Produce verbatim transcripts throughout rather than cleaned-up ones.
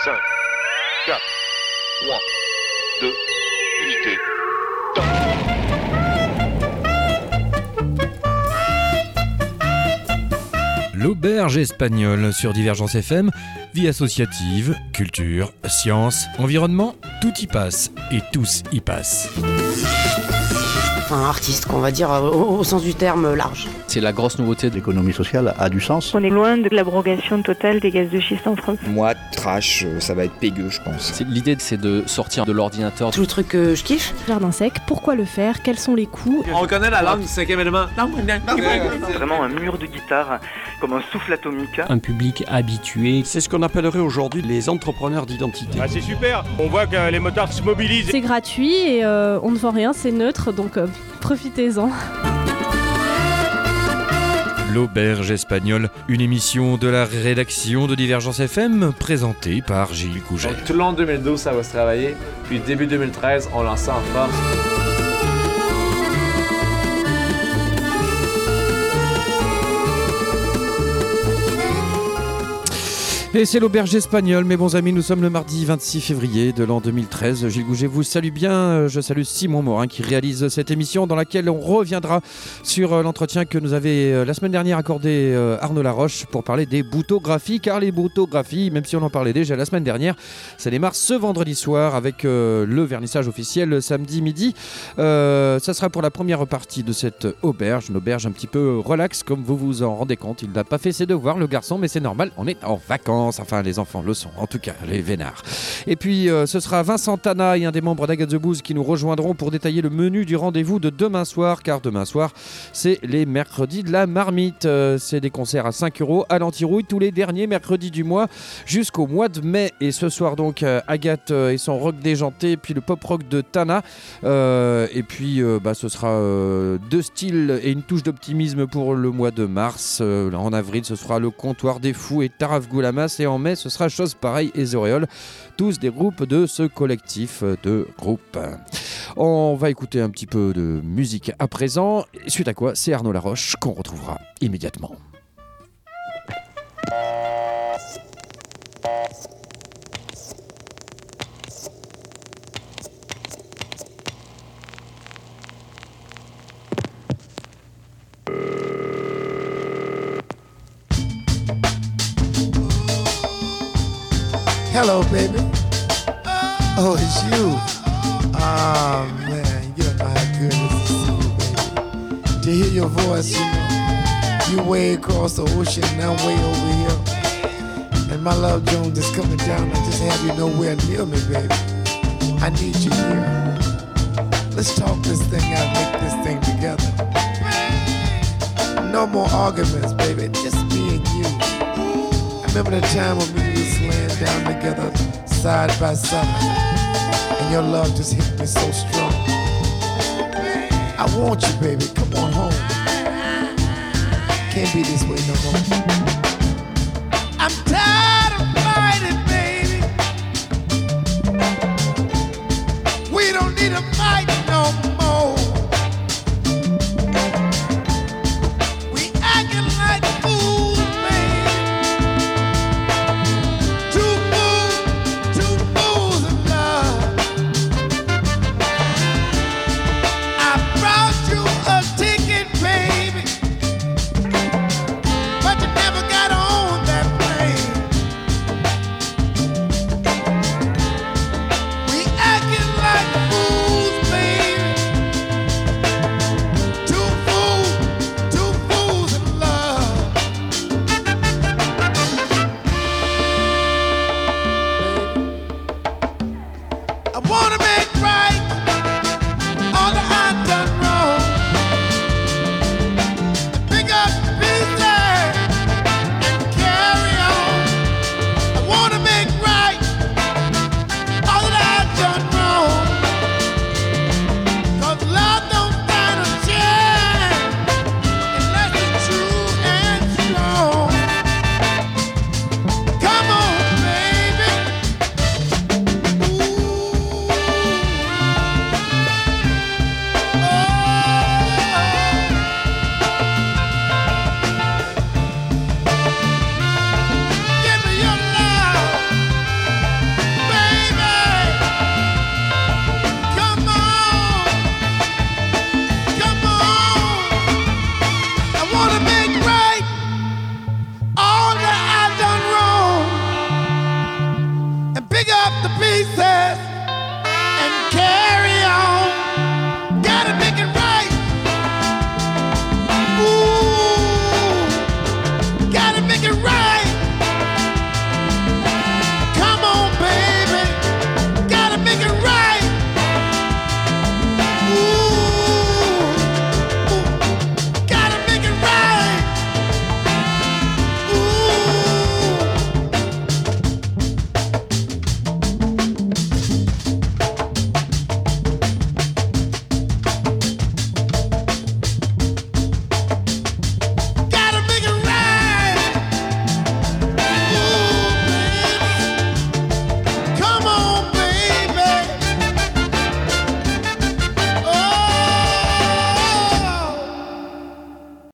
cinq, quatre, trois, deux, unité, top. L'auberge espagnole sur Divergence F M, vie associative, culture, science, environnement, tout y passe et tous y passent. Un artiste, qu'on va dire, au, au sens du terme large. C'est la grosse nouveauté de l'économie sociale, a du sens. On est loin de l'abrogation totale des gaz de schiste en France. Moi, trash, ça va être pégueux, je pense. C'est, l'idée, c'est de sortir de l'ordinateur. Tout le truc que je kiffe. Jardin sec, pourquoi le faire? Quels sont les coûts? On reconnaît la langue du cinquième élément. C'est vraiment un mur de guitare, comme un souffle atomique. Un public habitué. C'est ce qu'on appellerait aujourd'hui les entrepreneurs d'identité. Ah, c'est super, on voit que les motards se mobilisent. C'est gratuit et euh, on ne vend rien, c'est neutre, donc euh, profitez-en. L'auberge espagnole, une émission de la rédaction de Divergence F M présentée par Gilles Couget. Donc, tout le long de deux mille douze, ça va se travailler, puis début deux mille treize, on lance ça en force. Et c'est l'auberge espagnole, mes bons amis, nous sommes le mardi vingt-six février de l'an deux mille treize. Gilles Gouget vous salue bien, je salue Simon Morin qui réalise cette émission dans laquelle on reviendra sur l'entretien que nous avait la semaine dernière accordé Arnaud Laroche pour parler des boutographies, car les boutographies, même si on en parlait déjà la semaine dernière, ça démarre ce vendredi soir avec le vernissage officiel samedi midi. Euh, ça sera pour la première partie de cette auberge, une auberge un petit peu relax comme vous vous en rendez compte. Il n'a pas fait ses devoirs le garçon, mais c'est normal, on est en vacances. Enfin, les enfants le sont, en tout cas, les vénards. Et puis, euh, ce sera Vincent Tana et un des membres d'Agathe The Booze qui nous rejoindront pour détailler le menu du rendez-vous de demain soir, car demain soir, c'est les mercredis de la marmite. Euh, c'est des concerts à cinq euros à l'Antirouille tous les derniers mercredis du mois jusqu'au mois de mai. Et ce soir, donc, euh, Agathe euh, et son rock déjanté, puis le pop-rock de Tana. Euh, et puis, euh, bah, ce sera euh, deux styles et une touche d'optimisme pour le mois de mars. Euh, en avril, ce sera le Comptoir des Fous et Taraf Goulamas. Et en mai, ce sera Chose Pareille et Zoréole, tous des groupes de ce collectif de groupes. On va écouter un petit peu de musique à présent, suite à quoi c'est Arnaud Laroche qu'on retrouvera immédiatement. Hello, baby. Oh, it's you. Oh, man, you don't know how good it is to see you, baby. To hear your voice, you know, you way across the ocean, and I'm way over here. And my love Jones is coming down. I just have you nowhere near me, baby. I need you here. Let's talk this thing out, make this thing together. No more arguments, baby, just me and you. I remember the time when we was laying down together, side by side, and your love just hit me so strong. I want you, baby, come on home. Can't be this way no more. I'm tired of fighting, baby. We don't need to fight no more. We acting like fools, baby. Two fools, two fools in love. I brought you a ticket, baby, but you never got on that plane.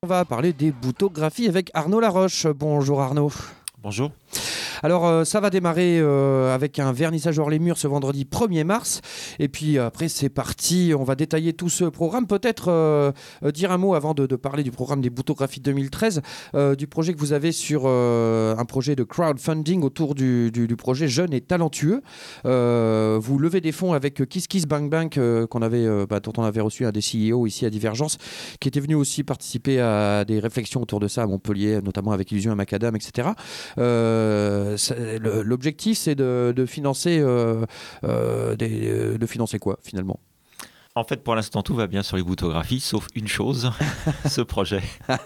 va parler des boutographies avec Arnaud Laroche. Bonjour Arnaud. Bonjour. Alors euh, ça va démarrer euh, avec un vernissage hors les murs ce vendredi premier mars et puis après c'est parti, on va détailler tout ce programme, peut-être euh, euh, dire un mot avant de, de parler du programme des boutographies deux mille treize, euh, du projet que vous avez sur euh, un projet de crowdfunding autour du, du, du projet Jeunes et Talentueux. Euh, vous levez des fonds avec Kiss Kiss Bang Bang euh, qu'on avait, euh, bah, dont on avait reçu un des C E O ici à Divergence, qui était venu aussi participer à des réflexions autour de ça à Montpellier, notamment avec Illusion et Macadam, et cetera. Euh, L'objectif, c'est de, de financer, euh, euh, des, de financer quoi finalement? En fait, pour l'instant, tout va bien sur les boutographies, sauf une chose, ce projet.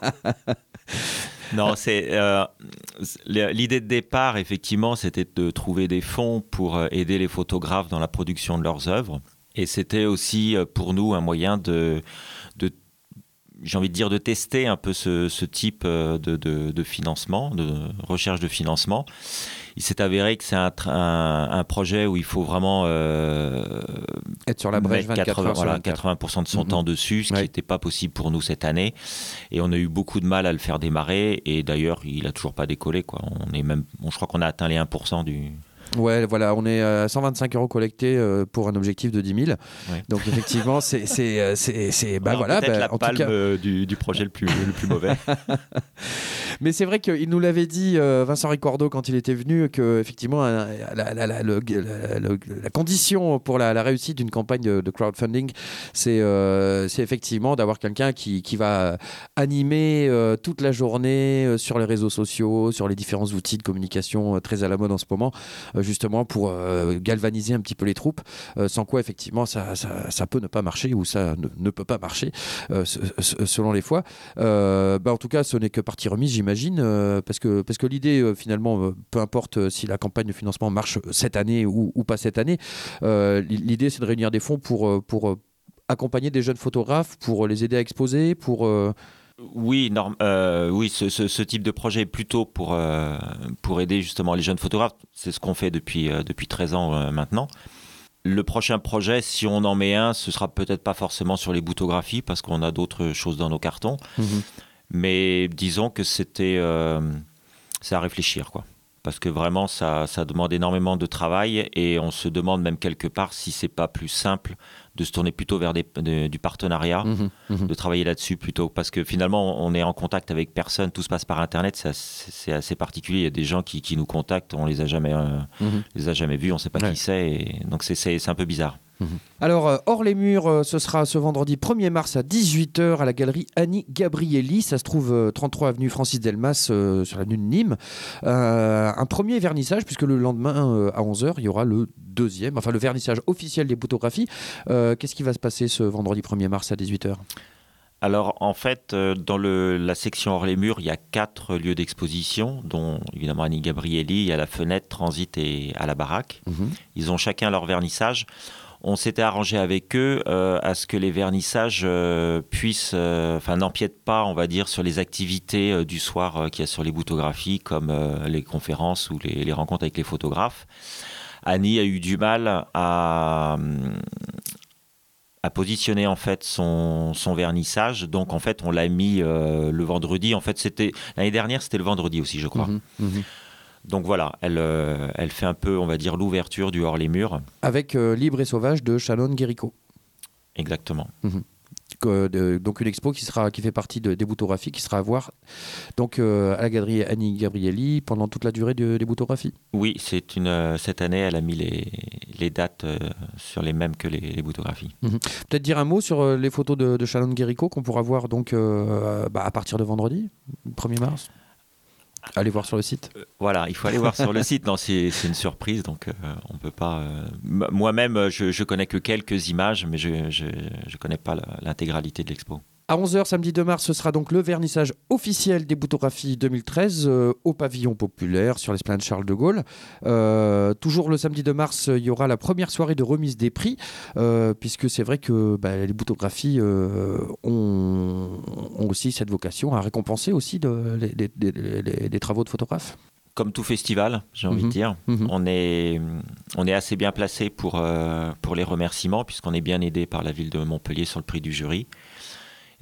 Non, c'est euh, l'idée de départ, effectivement, c'était de trouver des fonds pour aider les photographes dans la production de leurs œuvres, et c'était aussi pour nous un moyen de, de j'ai envie de dire, de tester un peu ce, ce type de, de, de financement, de recherche de financement. Il s'est avéré que c'est un, un, un projet où il faut vraiment euh, être sur la brèche vingt-quatre quatre-vingts, heures sur voilà, vingt-quatre. quatre-vingts pour cent de son mmh. temps dessus, ce ouais. qui n'était pas possible pour nous cette année. Et on a eu beaucoup de mal à le faire démarrer. Et d'ailleurs, il n'a toujours pas décollé, quoi. On est même, bon, je crois qu'on a atteint les un pour cent du... Ouais, voilà, on est à cent vingt-cinq euros collectés pour un objectif de dix mille. Ouais. Donc effectivement, c'est, c'est, c'est, c'est bah alors, voilà, peut-être bah, la en palme tout cas... du, du projet le plus, le plus mauvais. Mais c'est vrai qu'il nous l'avait dit, euh, Vincent Ricordo, quand il était venu, que effectivement, la, la, la, la, le, la, la, la condition pour la, la réussite d'une campagne de, de crowdfunding, c'est, euh, c'est effectivement d'avoir quelqu'un qui, qui va animer euh, toute la journée euh, sur les réseaux sociaux, sur les différents outils de communication euh, très à la mode en ce moment, euh, justement pour euh, galvaniser un petit peu les troupes, euh, sans quoi effectivement ça, ça, ça peut ne pas marcher ou ça ne, ne peut pas marcher euh, selon les fois. Euh, bah en tout cas, ce n'est que partie remise, j'imagine, euh, parce que, parce que l'idée, euh, finalement, euh, peu importe euh, si la campagne de financement marche cette année ou, ou pas cette année, euh, l'idée c'est de réunir des fonds pour, pour euh, accompagner des jeunes photographes, pour les aider à exposer, pour... Euh, Oui, norm, euh, oui ce, ce, ce type de projet est plutôt pour, euh, pour aider justement les jeunes photographes. C'est ce qu'on fait depuis, euh, depuis treize ans euh, maintenant. Le prochain projet, si on en met un, ce sera peut-être pas forcément sur les boutographies parce qu'on a d'autres choses dans nos cartons. Mmh. Mais disons que c'était euh, c'est à réfléchir, quoi. Parce que vraiment, ça, ça demande énormément de travail et on se demande même quelque part si c'est pas plus simple de se tourner plutôt vers des, de, du partenariat, mmh, mmh. de travailler là-dessus plutôt. Parce que finalement, on est en contact avec personne, tout se passe par Internet, c'est assez, c'est assez particulier. Il y a des gens qui, qui nous contactent, on les a jamais, euh, mmh. les a jamais vus, on ne sait pas ouais. qui c'est. Et donc c'est, c'est, c'est un peu bizarre. Mmh. Alors, euh, hors les murs, euh, ce sera ce vendredi premier mars à dix-huit heures à la galerie Annie Gabrielli. Ça se trouve euh, trente-trois avenue Francis Delmas, euh, sur l'avenue de Nîmes. Euh, un premier vernissage, puisque le lendemain, euh, à onze heures, il y aura le deuxième, enfin le vernissage officiel des boutographies. Euh, qu'est-ce qui va se passer ce vendredi premier mars à dix-huit heures ? Alors, en fait, euh, dans le, la section hors les murs, il y a quatre lieux d'exposition, dont évidemment Annie Gabrielli, il y a la Fenêtre, Transit et à la Baraque. Mmh. Ils ont chacun leur vernissage. On s'était arrangé avec eux euh, à ce que les vernissages euh, puissent, euh, enfin, n'empiètent pas, on va dire, sur les activités euh, du soir euh, qu'il y a sur les boutographies, comme euh, les conférences ou les, les rencontres avec les photographes. Annie a eu du mal à, à positionner en fait son, son vernissage, donc en fait on l'a mis euh, le vendredi. En fait, c'était l'année dernière, c'était le vendredi aussi, je crois. Mmh, mmh. Donc voilà, elle, euh, elle fait un peu, on va dire, l'ouverture du hors les murs. Avec euh, Libre et Sauvage de Shannon Guéricault. Exactement. Mmh. Euh, de, donc une expo qui, sera, qui fait partie de, des boutographies, qui sera à voir donc, euh, à la galerie Annie Gabrielli pendant toute la durée de, des boutographies. Oui, c'est une, euh, cette année, elle a mis les, les dates euh, sur les mêmes que les, les boutographies. Mmh. Peut-être dire un mot sur euh, les photos de, de Shannon Guéricault qu'on pourra voir donc, euh, bah, à partir de vendredi, premier mars. Allez voir sur le site. Euh, voilà, il faut aller voir sur le site. Non, c'est, c'est une surprise, donc euh, on peut pas. Euh, m- moi-même, je, je connais que quelques images, mais je je, je connais pas la, l'intégralité de l'expo. À onze heures, samedi deux mars, ce sera donc le vernissage officiel des boutographies deux mille treize euh, au pavillon populaire sur l'esplanade Charles de Gaulle. Euh, toujours le samedi deux mars, il y aura la première soirée de remise des prix, euh, puisque c'est vrai que bah, les boutographies euh, ont, ont aussi cette vocation à récompenser aussi de, les, les, les, les, les travaux de photographes. Comme tout festival, j'ai envie mmh. de dire, mmh. on, est, on est assez bien placé pour, euh, pour les remerciements, puisqu'on est bien aidé par la ville de Montpellier sur le prix du jury.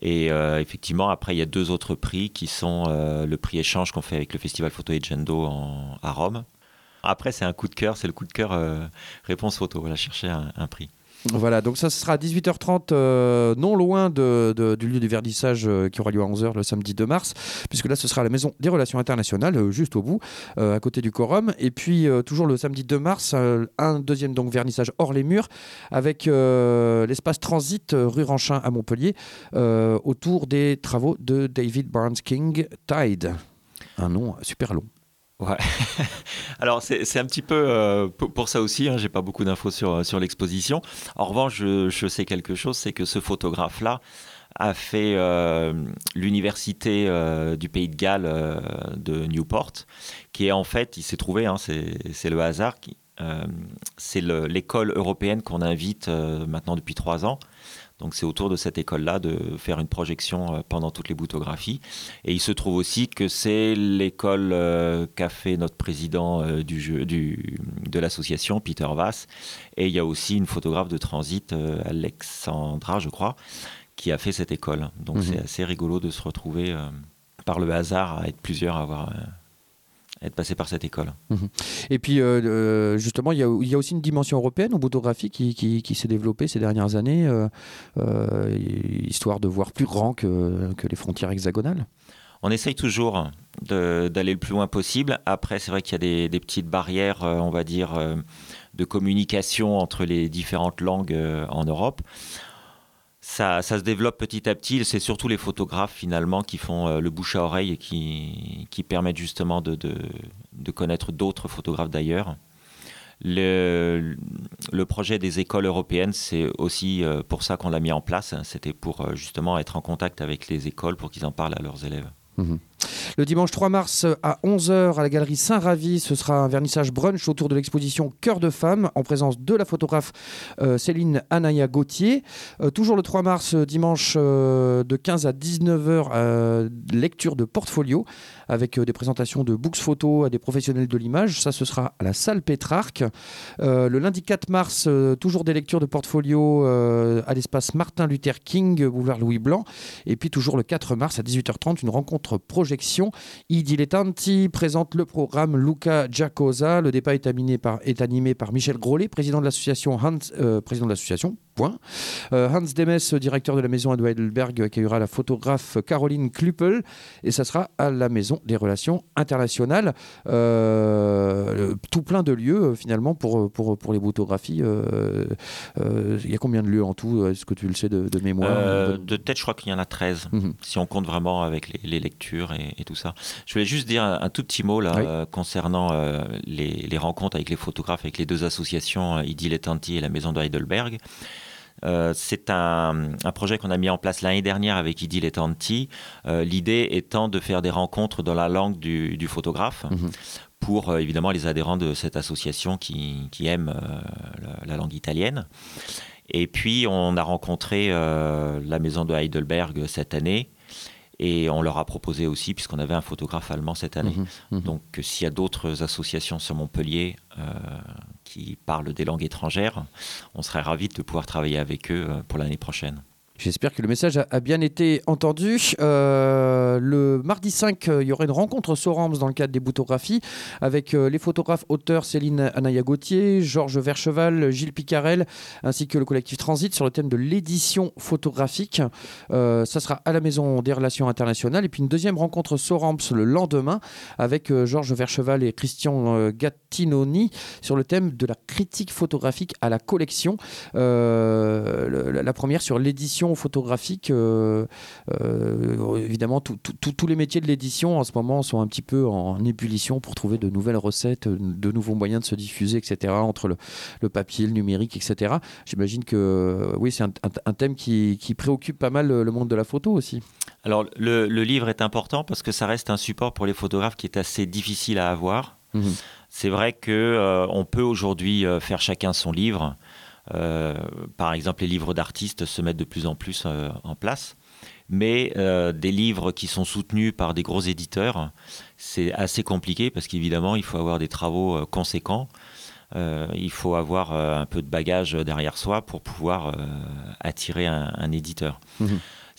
Et euh, effectivement, après, il y a deux autres prix qui sont euh, le prix échange qu'on fait avec le Festival Photo Egendo en, à Rome. Après, c'est un coup de cœur, c'est le coup de cœur euh, réponse photo. Voilà, chercher un, un prix. Voilà, donc ça sera à dix-huit heures trente, euh, non loin de, de, du lieu du vernissage euh, qui aura lieu à onze heures le samedi deux mars, puisque là ce sera à la Maison des Relations Internationales, euh, juste au bout, euh, à côté du Quorum. Et puis euh, toujours le samedi deux mars, euh, un deuxième donc, vernissage hors les murs, avec euh, l'espace Transit euh, rue Ranchin à Montpellier, euh, autour des travaux de David Barnes King, Tide. Un nom super long. Ouais. Alors c'est, c'est un petit peu euh, pour, pour ça aussi, hein, j'ai pas beaucoup d'infos sur, sur l'exposition. En revanche, je, je sais quelque chose, c'est que ce photographe-là a fait euh, l'université euh, du Pays de Galles euh, de Newport, qui est en fait, il s'est trouvé, hein, c'est, c'est le hasard, qui, euh, c'est le, l'école européenne qu'on invite euh, maintenant depuis trois ans. Donc c'est autour de cette école-là de faire une projection pendant toutes les boutographies. Et il se trouve aussi que c'est l'école euh, qu'a fait notre président euh, du jeu, du, de l'association, Peter Vass. Et il y a aussi une photographe de transit, euh, Alexandra, je crois, qui a fait cette école. Donc mmh. c'est assez rigolo de se retrouver euh, par le hasard à être plusieurs à avoir... Euh, être passé par cette école. Mmh. Et puis, euh, justement, il y, a, il y a aussi une dimension européenne en photographie qui, qui, qui s'est développée ces dernières années, euh, euh, histoire de voir plus grand que, que les frontières hexagonales. On essaye toujours de, d'aller le plus loin possible. Après, c'est vrai qu'il y a des, des petites barrières, euh, on va dire, euh, de communication entre les différentes langues euh, en Europe. Ça, ça se développe petit à petit. C'est surtout les photographes finalement qui font euh, le bouche à oreille et qui, qui permettent justement de, de, de connaître d'autres photographes d'ailleurs. Le, le projet des écoles européennes, c'est aussi euh, pour ça qu'on l'a mis en place. C'était pour euh, justement être en contact avec les écoles pour qu'ils en parlent à leurs élèves. Mmh. Le dimanche trois mars à onze heures à la galerie Saint-Ravi, ce sera un vernissage brunch autour de l'exposition Cœur de femme en présence de la photographe euh, Céline Anaya Gauthier. Euh, toujours le trois mars, dimanche euh, de quinze à dix-neuf heures, euh, lecture de portfolio avec euh, des présentations de books photo à des professionnels de l'image. Ça, ce sera à la salle Pétrarque. Euh, le lundi quatre mars, euh, toujours des lectures de portfolio euh, à l'espace Martin Luther King, boulevard Louis Blanc. Et puis toujours le quatre mars à dix-huit heures trente, une rencontre projection. I Dilettanti présente le programme Luca Giacosa. Le débat est animé par, est animé par Michel Grolet, président de l'association Hans, euh, président de l'association. Point. Euh, Hans Demes, directeur de la maison à Heidelberg, accueillera la photographe Caroline Kluppel et ça sera à la Maison des Relations Internationales. Euh, tout plein de lieux finalement pour, pour, pour les photographies. Il euh, euh, y a combien de lieux en tout? Est-ce que tu le sais de, de mémoire? euh, De tête, je crois qu'il y en a treize, mm-hmm. si on compte vraiment avec les, les lectures et, et tout ça. Je voulais juste dire un, un tout petit mot là, oui. euh, concernant euh, les, les rencontres avec les photographes, avec les deux associations, I Dilettanti et la Maison de Heidelberg. Euh, c'est un, un projet qu'on a mis en place l'année dernière avec I Dilettanti, euh, l'idée étant de faire des rencontres dans la langue du, du photographe mmh. pour euh, évidemment les adhérents de cette association qui, qui aiment euh, la, la langue italienne. Et puis on a rencontré euh, la maison de Heidelberg cette année. Et on leur a proposé aussi, puisqu'on avait un photographe allemand cette année. Mmh, mmh. Donc, s'il y a d'autres associations sur Montpellier euh, qui parlent des langues étrangères, on serait ravis de pouvoir travailler avec eux pour l'année prochaine. J'espère que le message a bien été entendu. Euh, le mardi cinq, il y aura une rencontre Sorams dans le cadre des boutographies avec les photographes auteurs Céline Anaya Gauthier, Georges Vercheval, Gilles Picarel ainsi que le collectif Transit sur le thème de l'édition photographique. Euh, ça sera à la Maison des Relations Internationales. Et puis une deuxième rencontre Sorams le lendemain avec Georges Vercheval et Christian Gattinoni sur le thème de la critique photographique à la collection. Euh, la première sur l'édition photographique, euh, euh, évidemment tout, tout, tout, tous les métiers de l'édition en ce moment sont un petit peu en ébullition pour trouver de nouvelles recettes, de nouveaux moyens de se diffuser, et cetera, entre le, le papier, le numérique, et cetera. J'imagine que oui, c'est un, un, un thème qui, qui préoccupe pas mal le, le monde de la photo aussi. Alors le, le livre est important parce que ça reste un support pour les photographes qui est assez difficile à avoir. Mmh. C'est vrai qu'on euh, peut aujourd'hui euh, faire chacun son livre. Euh, par exemple, les livres d'artistes se mettent de plus en plus euh, en place. Mais euh, des livres qui sont soutenus par des gros éditeurs, c'est assez compliqué parce qu'évidemment, il faut avoir des travaux euh, conséquents. Euh, il faut avoir euh, un peu de bagage derrière soi pour pouvoir euh, attirer un, un éditeur. Mmh.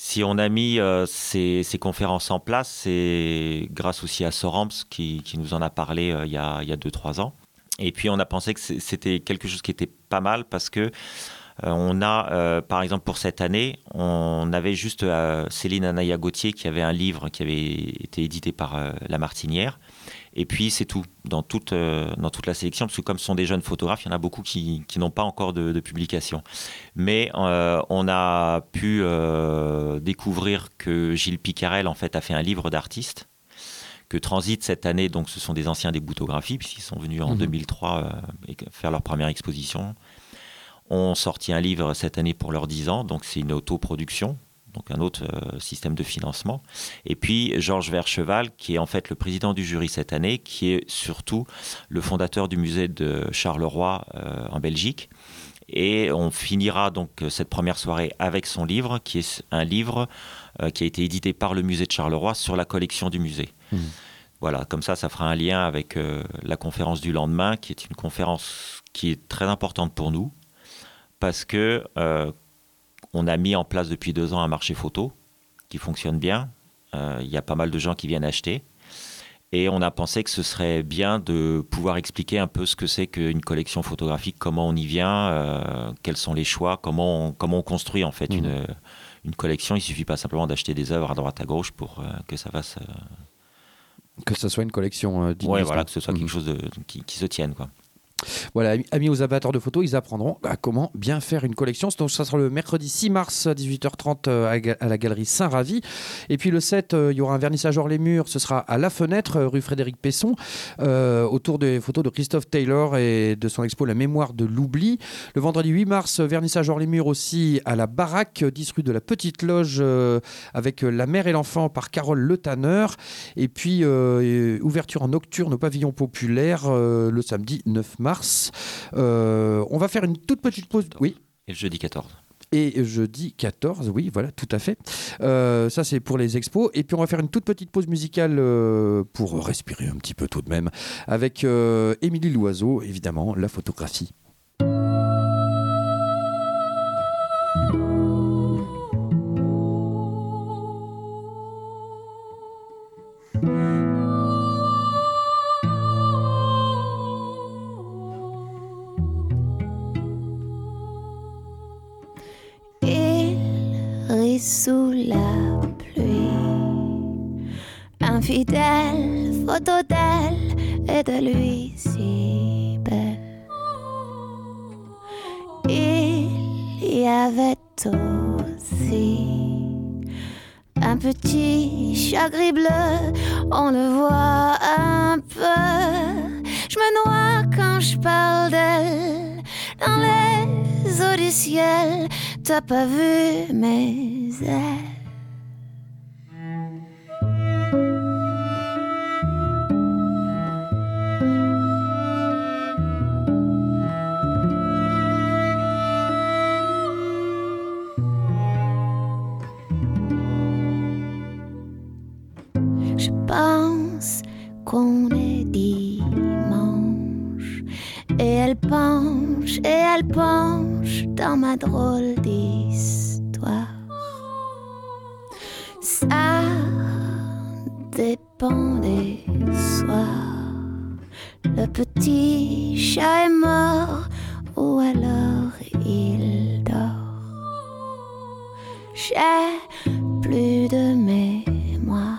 Si on a mis euh, ces, ces conférences en place, c'est grâce aussi à Sorams qui, qui nous en a parlé euh, il y a, il y a deux trois ans. Et puis on a pensé que c'était quelque chose qui était pas mal parce que euh, on a, euh, par exemple pour cette année, on avait juste euh, Céline Anaya-Gauthier qui avait un livre qui avait été édité par euh, La Martinière. Et puis c'est tout, dans toute, euh, dans toute la sélection, parce que comme ce sont des jeunes photographes, il y en a beaucoup qui, qui n'ont pas encore de, de publication. Mais euh, on a pu euh, découvrir que Gilles Picarel en fait, a fait un livre d'artistes, que Transit cette année, donc ce sont des anciens des Boutographies, puisqu'ils sont venus en mmh. deux mille trois euh, faire leur première exposition, ont sorti un livre cette année pour leurs dix ans, donc c'est une autoproduction. Donc un autre euh, système de financement. Et puis Georges Vercheval, qui est en fait le président du jury cette année, qui est surtout le fondateur du musée de Charleroi euh, en Belgique. Et on finira donc cette première soirée avec son livre, qui est un livre euh, qui a été édité par le musée de Charleroi sur la collection du musée. Mmh. Voilà, comme ça, ça fera un lien avec euh, la conférence du lendemain, qui est une conférence qui est très importante pour nous, parce que... Euh, on a mis en place depuis deux ans un marché photo qui fonctionne bien. Euh, il y a pas mal de gens qui viennent acheter. Et on a pensé que ce serait bien de pouvoir expliquer un peu ce que c'est qu'une collection photographique, comment on y vient, euh, quels sont les choix, comment on, comment on construit en fait mmh. une, une collection. Il ne suffit pas simplement d'acheter des œuvres à droite à gauche pour euh, que ça fasse... Euh... Que ce soit une collection euh, Oui, voilà, que ce soit mmh. quelque chose de, qui, qui se tienne, quoi. Voilà, amis aux amateurs de photos, ils apprendront à comment bien faire une collection. Donc, ça sera le mercredi six mars à dix-huit heures trente à la galerie Saint-Ravi. Et puis le sept, il y aura un vernissage hors les murs. Ce sera à La Fenêtre, rue Frédéric Pesson, euh, autour des photos de Christophe Taylor et de son expo La Mémoire de l'Oubli. Le vendredi huit mars, vernissage hors les murs aussi à la Baraque, dix rue de la Petite Loge, euh, avec La Mère et l'Enfant par Carole Le Tanner. Et puis euh, ouverture en nocturne au pavillon populaire euh, le samedi neuf mars. Euh, on va faire une toute petite pause. Oui. Et le jeudi quatorze. Et jeudi quatorze, oui, voilà, tout à fait. Euh, ça, c'est pour les expos. Et puis, on va faire une toute petite pause musicale euh, pour respirer un petit peu tout de même, avec euh, Émilie Loiseau, évidemment, la photographie. Sous la pluie, infidèle, photo d'elle et de lui si belle. Il y avait aussi un petit chat gris bleu, on le voit un peu. Je me noie quand je parle d'elle dans les eaux du ciel. T'as pas vu mes ailes. Je pense qu'on est dimanche et elle penche et elle penche dans ma drôle d'histoire. Ça dépend des soirs. Le petit chat est mort ou alors il dort. J'ai plus de mémoire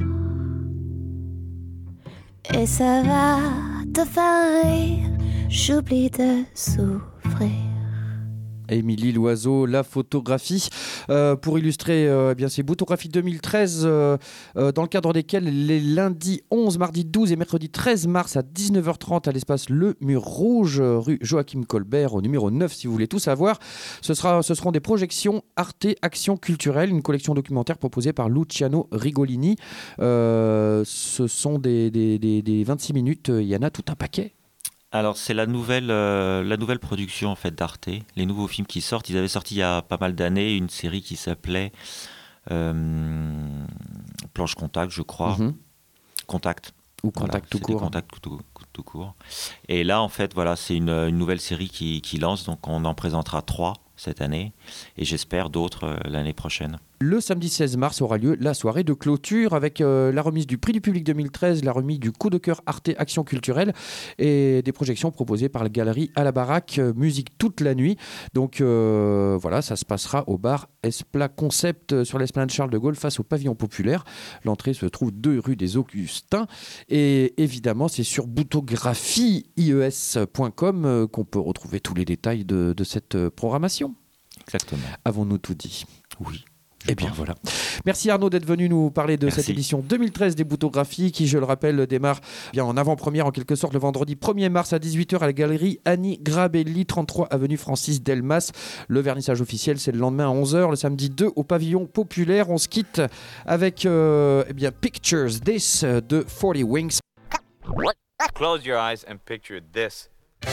et ça va te faire rire. J'oublie de souffrir. Émilie Loiseau, la photographie, euh, pour illustrer euh, eh bien, ces photographies deux mille treize, euh, euh, dans le cadre desquelles les lundis onze, mardi douze et mercredi treize mars à dix-neuf heures trente à l'espace Le Mur Rouge, rue Joachim Colbert, au numéro neuf, si vous voulez tout savoir. Ce, sera, ce seront des projections Arte Action Culturelle, une collection documentaire proposée par Luciano Rigolini. Euh, ce sont des, des, des, des vingt-six minutes, il y en a tout un paquet. Alors c'est la nouvelle, euh, la nouvelle production en fait d'Arte, les nouveaux films qui sortent. Ils avaient sorti il y a pas mal d'années une série qui s'appelait euh, Planche Contact, je crois. Mm-hmm. Contact. Ou Contact voilà, tout court. Contact tout, tout, tout court. Et là en fait voilà, c'est une, une nouvelle série qui, qui lance, donc on en présentera trois cette année et j'espère d'autres euh, l'année prochaine. Le samedi seize mars aura lieu la soirée de clôture avec euh, la remise du prix du public deux mille treize, la remise du coup de cœur Arte Action Culturelle et des projections proposées par la galerie à la baraque, euh, musique toute la nuit. Donc euh, voilà, ça se passera au bar Esplat Concept sur l'esplanade Charles de Gaulle face au pavillon populaire. L'entrée se trouve deux rue des Augustins et évidemment c'est sur boutographie i e s point com euh, qu'on peut retrouver tous les détails de, de cette euh, programmation. Exactement. Avons-nous tout dit ? Oui. Eh bien voilà. Merci Arnaud d'être venu nous parler de Merci. cette édition deux mille treize des Boutographies qui, je le rappelle, démarre bien en avant-première en quelque sorte le vendredi premier mars à dix-huit heures à la galerie Annie Grabelli, trente-trois avenue Francis Delmas. Le vernissage officiel c'est le lendemain à onze heures, le samedi deux au pavillon populaire. On se quitte avec euh, eh bien Pictures This de forty Wings. Close your eyes and picture this.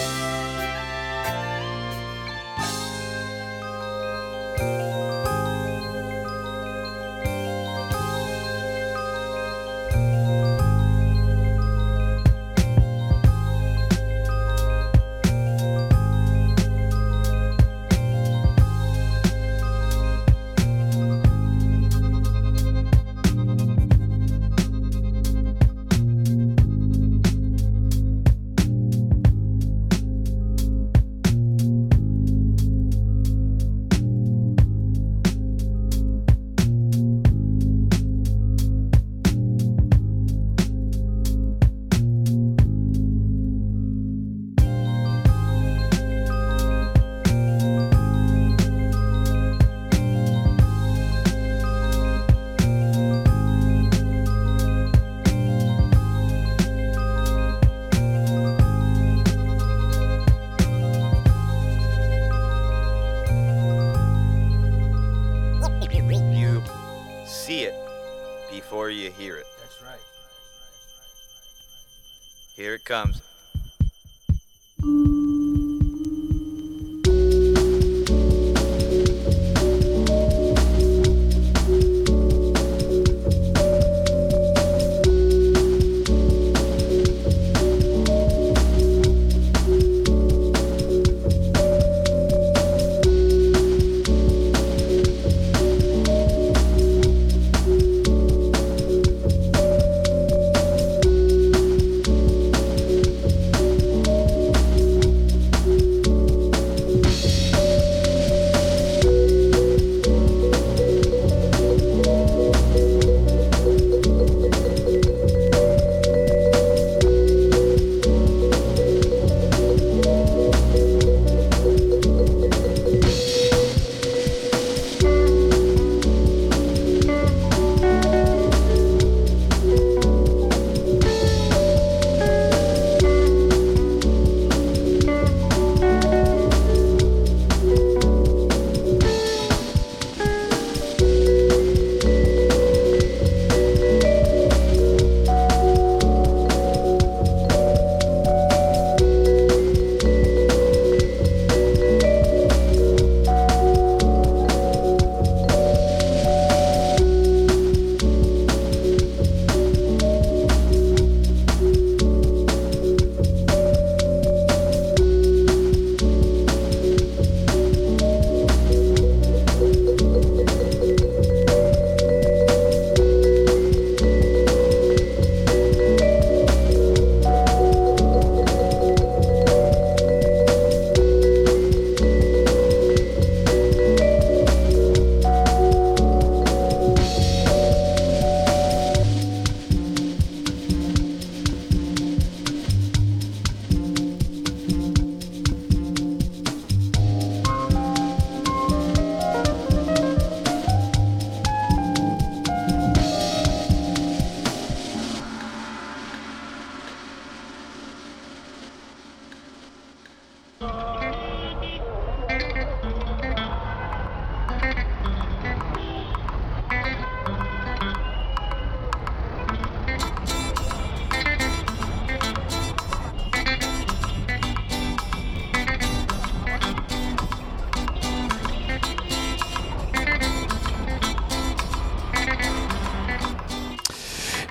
See it before you hear it. That's right. Here it comes.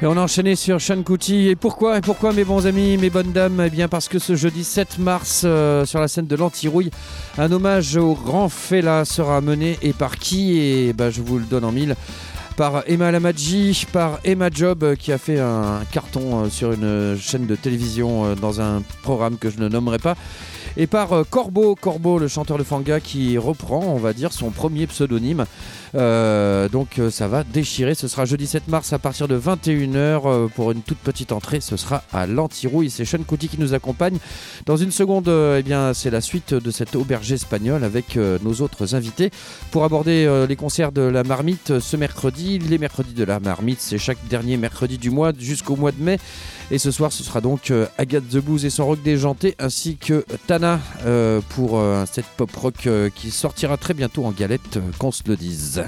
Et on a enchaîné sur Sean Kuti. Et pourquoi, et pourquoi mes bons amis, mes bonnes dames? Eh bien parce que ce jeudi sept mars, euh, sur la scène de l'Antirouille, un hommage au grand Fela sera mené. Et par qui? Et bah, je vous le donne en mille. Par Emma Lamadji, par Emma Job, qui a fait un carton sur une chaîne de télévision dans un programme que je ne nommerai pas. Et par euh, Corbeau, Corbeau, le chanteur de Fanga, qui reprend, on va dire, son premier pseudonyme. Euh, donc euh, ça va déchirer. Ce sera jeudi sept mars à partir de vingt et une heures euh, pour une toute petite entrée. Ce sera à l'Antirouille. C'est Sean Kuti qui nous accompagne. Dans une seconde, euh, eh bien, c'est la suite de cette auberge espagnole avec euh, nos autres invités pour aborder euh, les concerts de la Marmite ce mercredi. Les mercredis de la Marmite, c'est chaque dernier mercredi du mois jusqu'au mois de mai. Et ce soir, ce sera donc euh, Agathe The Blues et son rock déjanté, ainsi que Tana euh, pour euh, cette pop rock euh, qui sortira très bientôt en galette, euh, qu'on se le dise.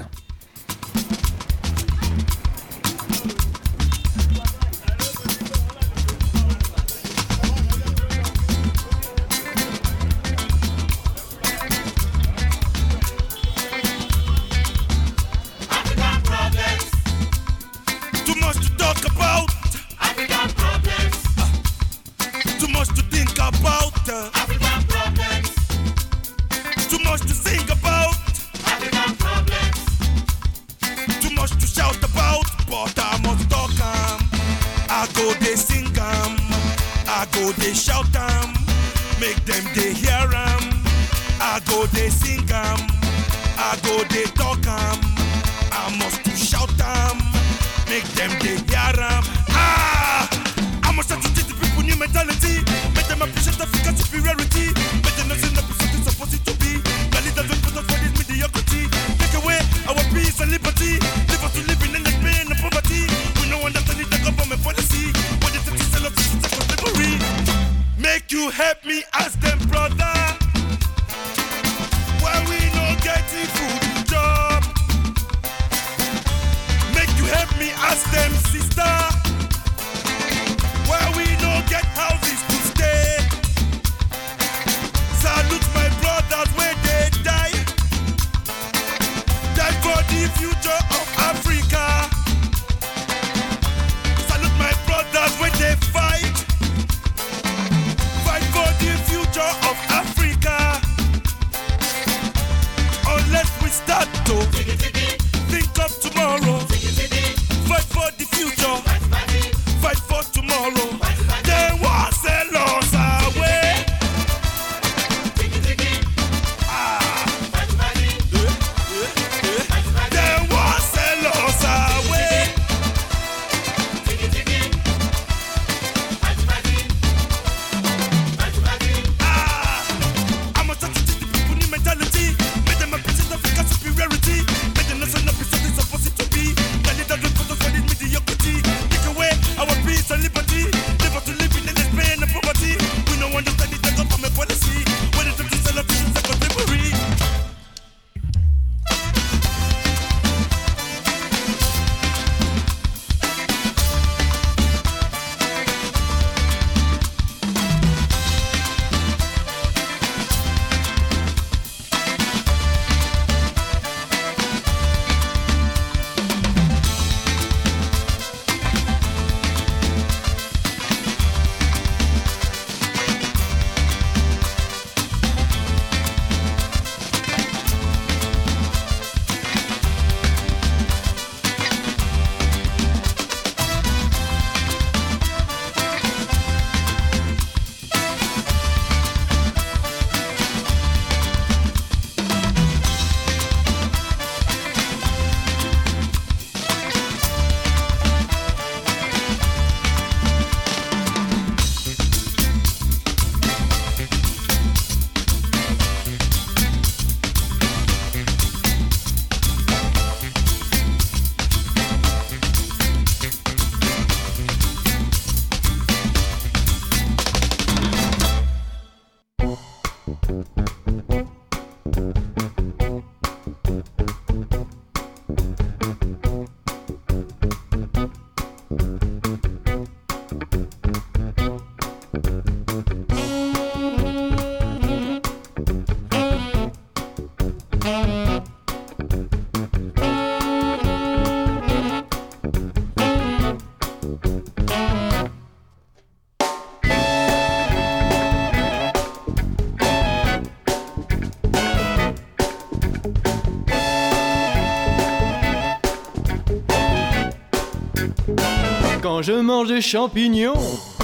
Quand je mange des champignons,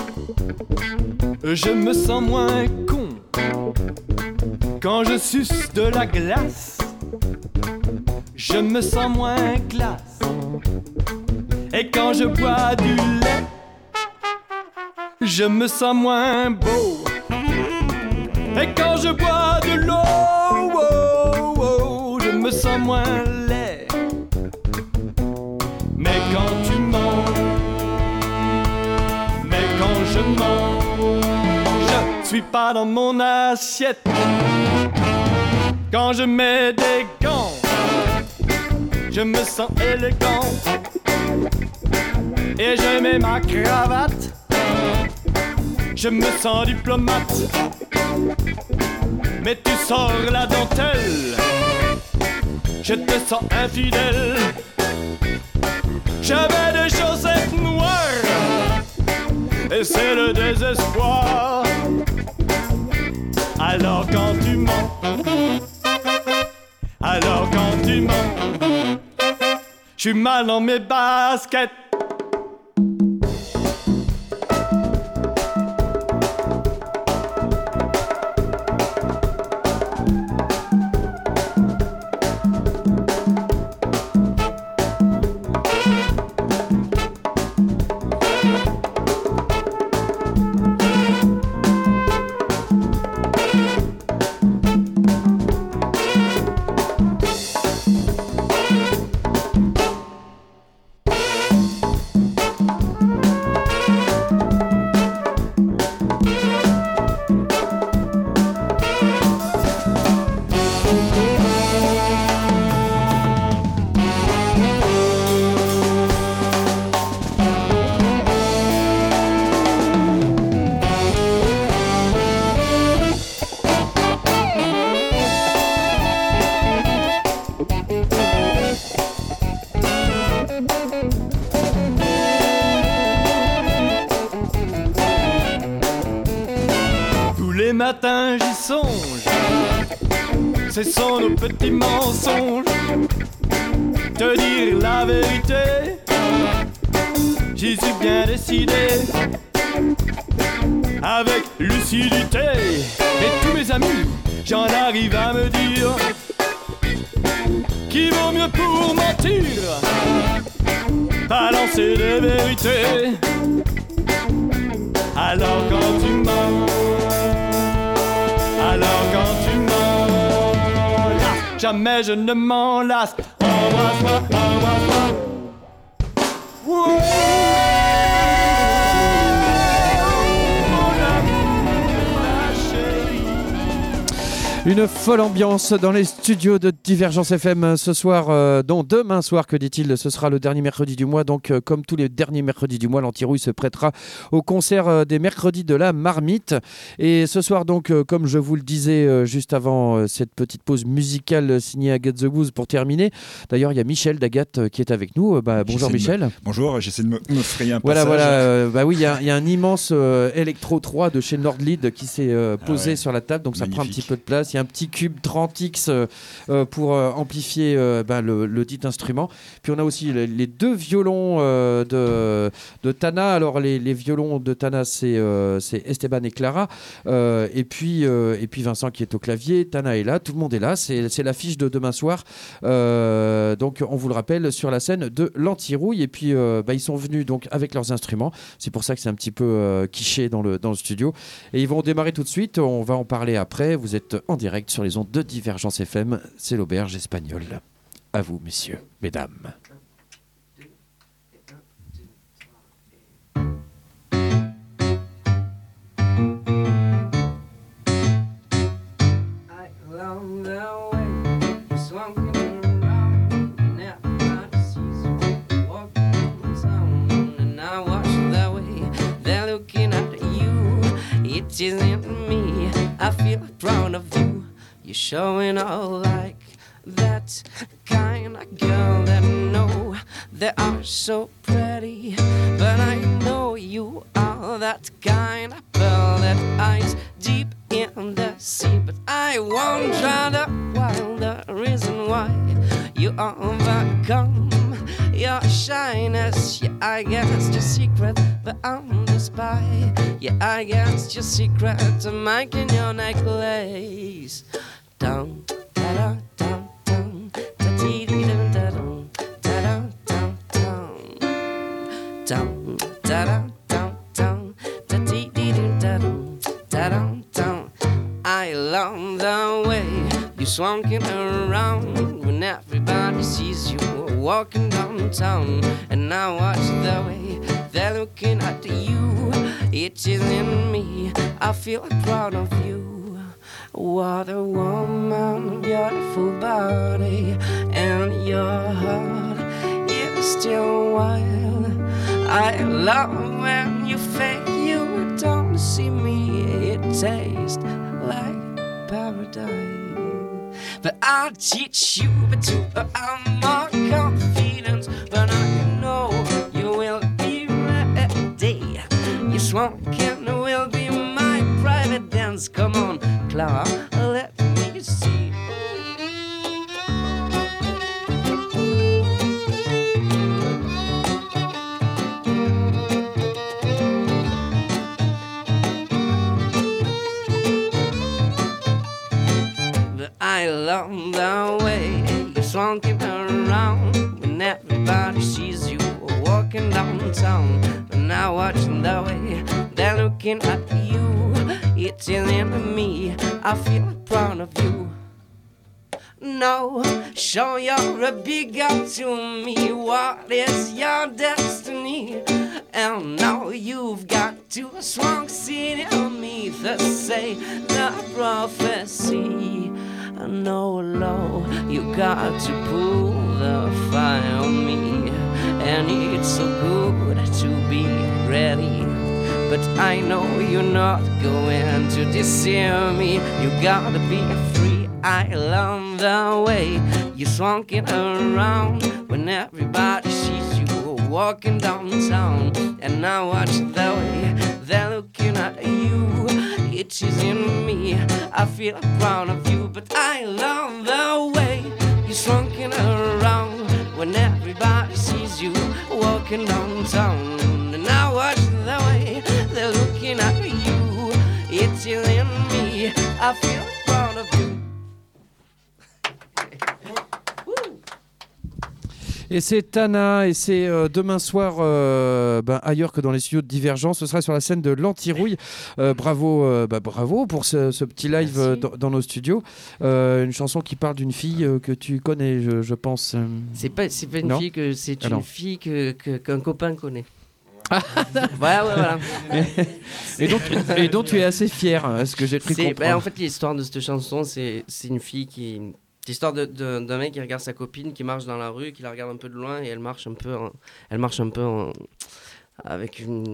je me sens moins con. Quand je suce de la glace, je me sens moins classe. Et quand je bois du lait, je me sens moins beau. Et quand je bois de l'eau, oh, oh, je me sens moins laid. Mais quand tu mens, mais quand je mens, je suis pas dans mon assiette. Quand je mets des gants, je me sens élégant. Et je mets ma cravate, je me sens diplomate. Mais tu sors la dentelle, je te sens infidèle. J'avais des chaussettes noires, et c'est le désespoir. Alors quand tu mens, alors quand tu mens, je suis mal dans mes baskets. Matin j'y songe, ce sont nos petits mensonges. Te dire la vérité, j'y suis bien décidé. Avec lucidité, et tous mes amis, j'en arrive à me dire qu'il vaut mieux pour mentir balancer des vérités. Alors quand tu mens, alors quand tu mens, là, jamais je ne m'en lasse. Embrasse-moi, embrasse-moi. Ouais. Une folle ambiance dans les studios de Divergence F M ce soir, euh, dont demain soir, que dit-il, ce sera le dernier mercredi du mois. Donc, euh, comme tous les derniers mercredis du mois, l'Antirouille se prêtera au concert euh, des mercredis de la Marmite. Et ce soir, donc, euh, comme je vous le disais euh, juste avant euh, cette petite pause musicale signée Agathe The Booze pour terminer. D'ailleurs, il y a Michel d'Agathe euh, qui est avec nous. Euh, bah, bonjour Michel. Me... Bonjour, j'essaie de me, me frayer un voilà, passage. Voilà, euh, bah oui, il y, y a un immense euh, Electro trois de chez Nordlead qui s'est euh, posé ah ouais. sur la table. Donc, magnifique. Ça prend un petit peu de place. Il y a un petit cube trente X euh, pour euh, amplifier euh, ben, le, le dit instrument. Puis on a aussi les, les deux violons euh, de, de Tana. Alors les, les violons de Tana, c'est, euh, c'est Esteban et Clara. Euh, et, puis, euh, et puis Vincent qui est au clavier. Tana est là, tout le monde est là. C'est, c'est l'affiche de demain soir. Euh, donc on vous le rappelle, sur la scène de l'Antirouille. Et puis euh, ben, ils sont venus donc, avec leurs instruments. C'est pour ça que c'est un petit peu euh, quiché dans le, dans le studio. Et ils vont démarrer tout de suite. On va en parler après. Vous êtes en direct sur les ondes de Divergence F M, c'est l'auberge espagnole. À vous, messieurs, mesdames. You're showing all like that kind of girl that know they are so pretty. But I know you are that kind of girl that eyes deep in the sea. But I won't try to wild the reason why you overcome your your shyness. Yeah, I guess your secret, but I'm the spy. Yeah, I guess your secret to making your necklace. Down, da da, down, down, da dee dee dum da dum, da da, down, down, down, da da, down, down, da dee dee dum da dum, da dum, down. I love the way you're swanking around when everybody sees you walking downtown, and I watch the way they're looking at you. It is in me, I feel proud of you. What a woman, beautiful body, and your heart is still wild. I love when you fake you don't see me. It tastes like paradise. But I'll teach you to have more confidence. But I know you will be ready. Your swanking will be my private dance. Come on, Clara, let me see. But I love the way you're swanking around when everybody sees you walking downtown. And I watch the way they're looking at you. It's in me, I feel proud of you. No, show you're a big girl to me. What is your destiny? And now you've got to swan city on me. The say the prophecy. No, low, you got to pull the fire on me. And it's so good to be ready. But I know you're not going to deceive me. You gotta be free. I love the way you're swanking around when everybody sees you walking downtown. And I watch the way they're looking at you. It is in me, I feel proud of you. But I love the way you're swanking around when everybody sees you walking downtown. And I watch the way they're looking at you. It's in me, I feel proud of you. Et c'est Tana, et c'est euh, demain soir, euh, ben, ailleurs que dans les studios de Divergence. Ce sera sur la scène de l'Antirouille. Euh, bravo, euh, bah, bravo pour ce, ce petit live euh, dans, dans nos studios. Euh, une chanson qui parle d'une fille euh, que tu connais, je, je pense. C'est pas, c'est pas une non fille que c'est Alors. une fille que, que, qu'un copain connaît. Voilà, ouais, voilà. et, donc, et donc tu es assez fier, hein, ce que j'ai cru C'est, comprendre. ben, en fait, l'histoire de cette chanson, c'est, c'est une fille qui... C'est l'histoire de, de, d'un mec qui regarde sa copine, qui marche dans la rue, qui la regarde un peu de loin, et elle marche un peu, en, elle marche un peu en, avec une...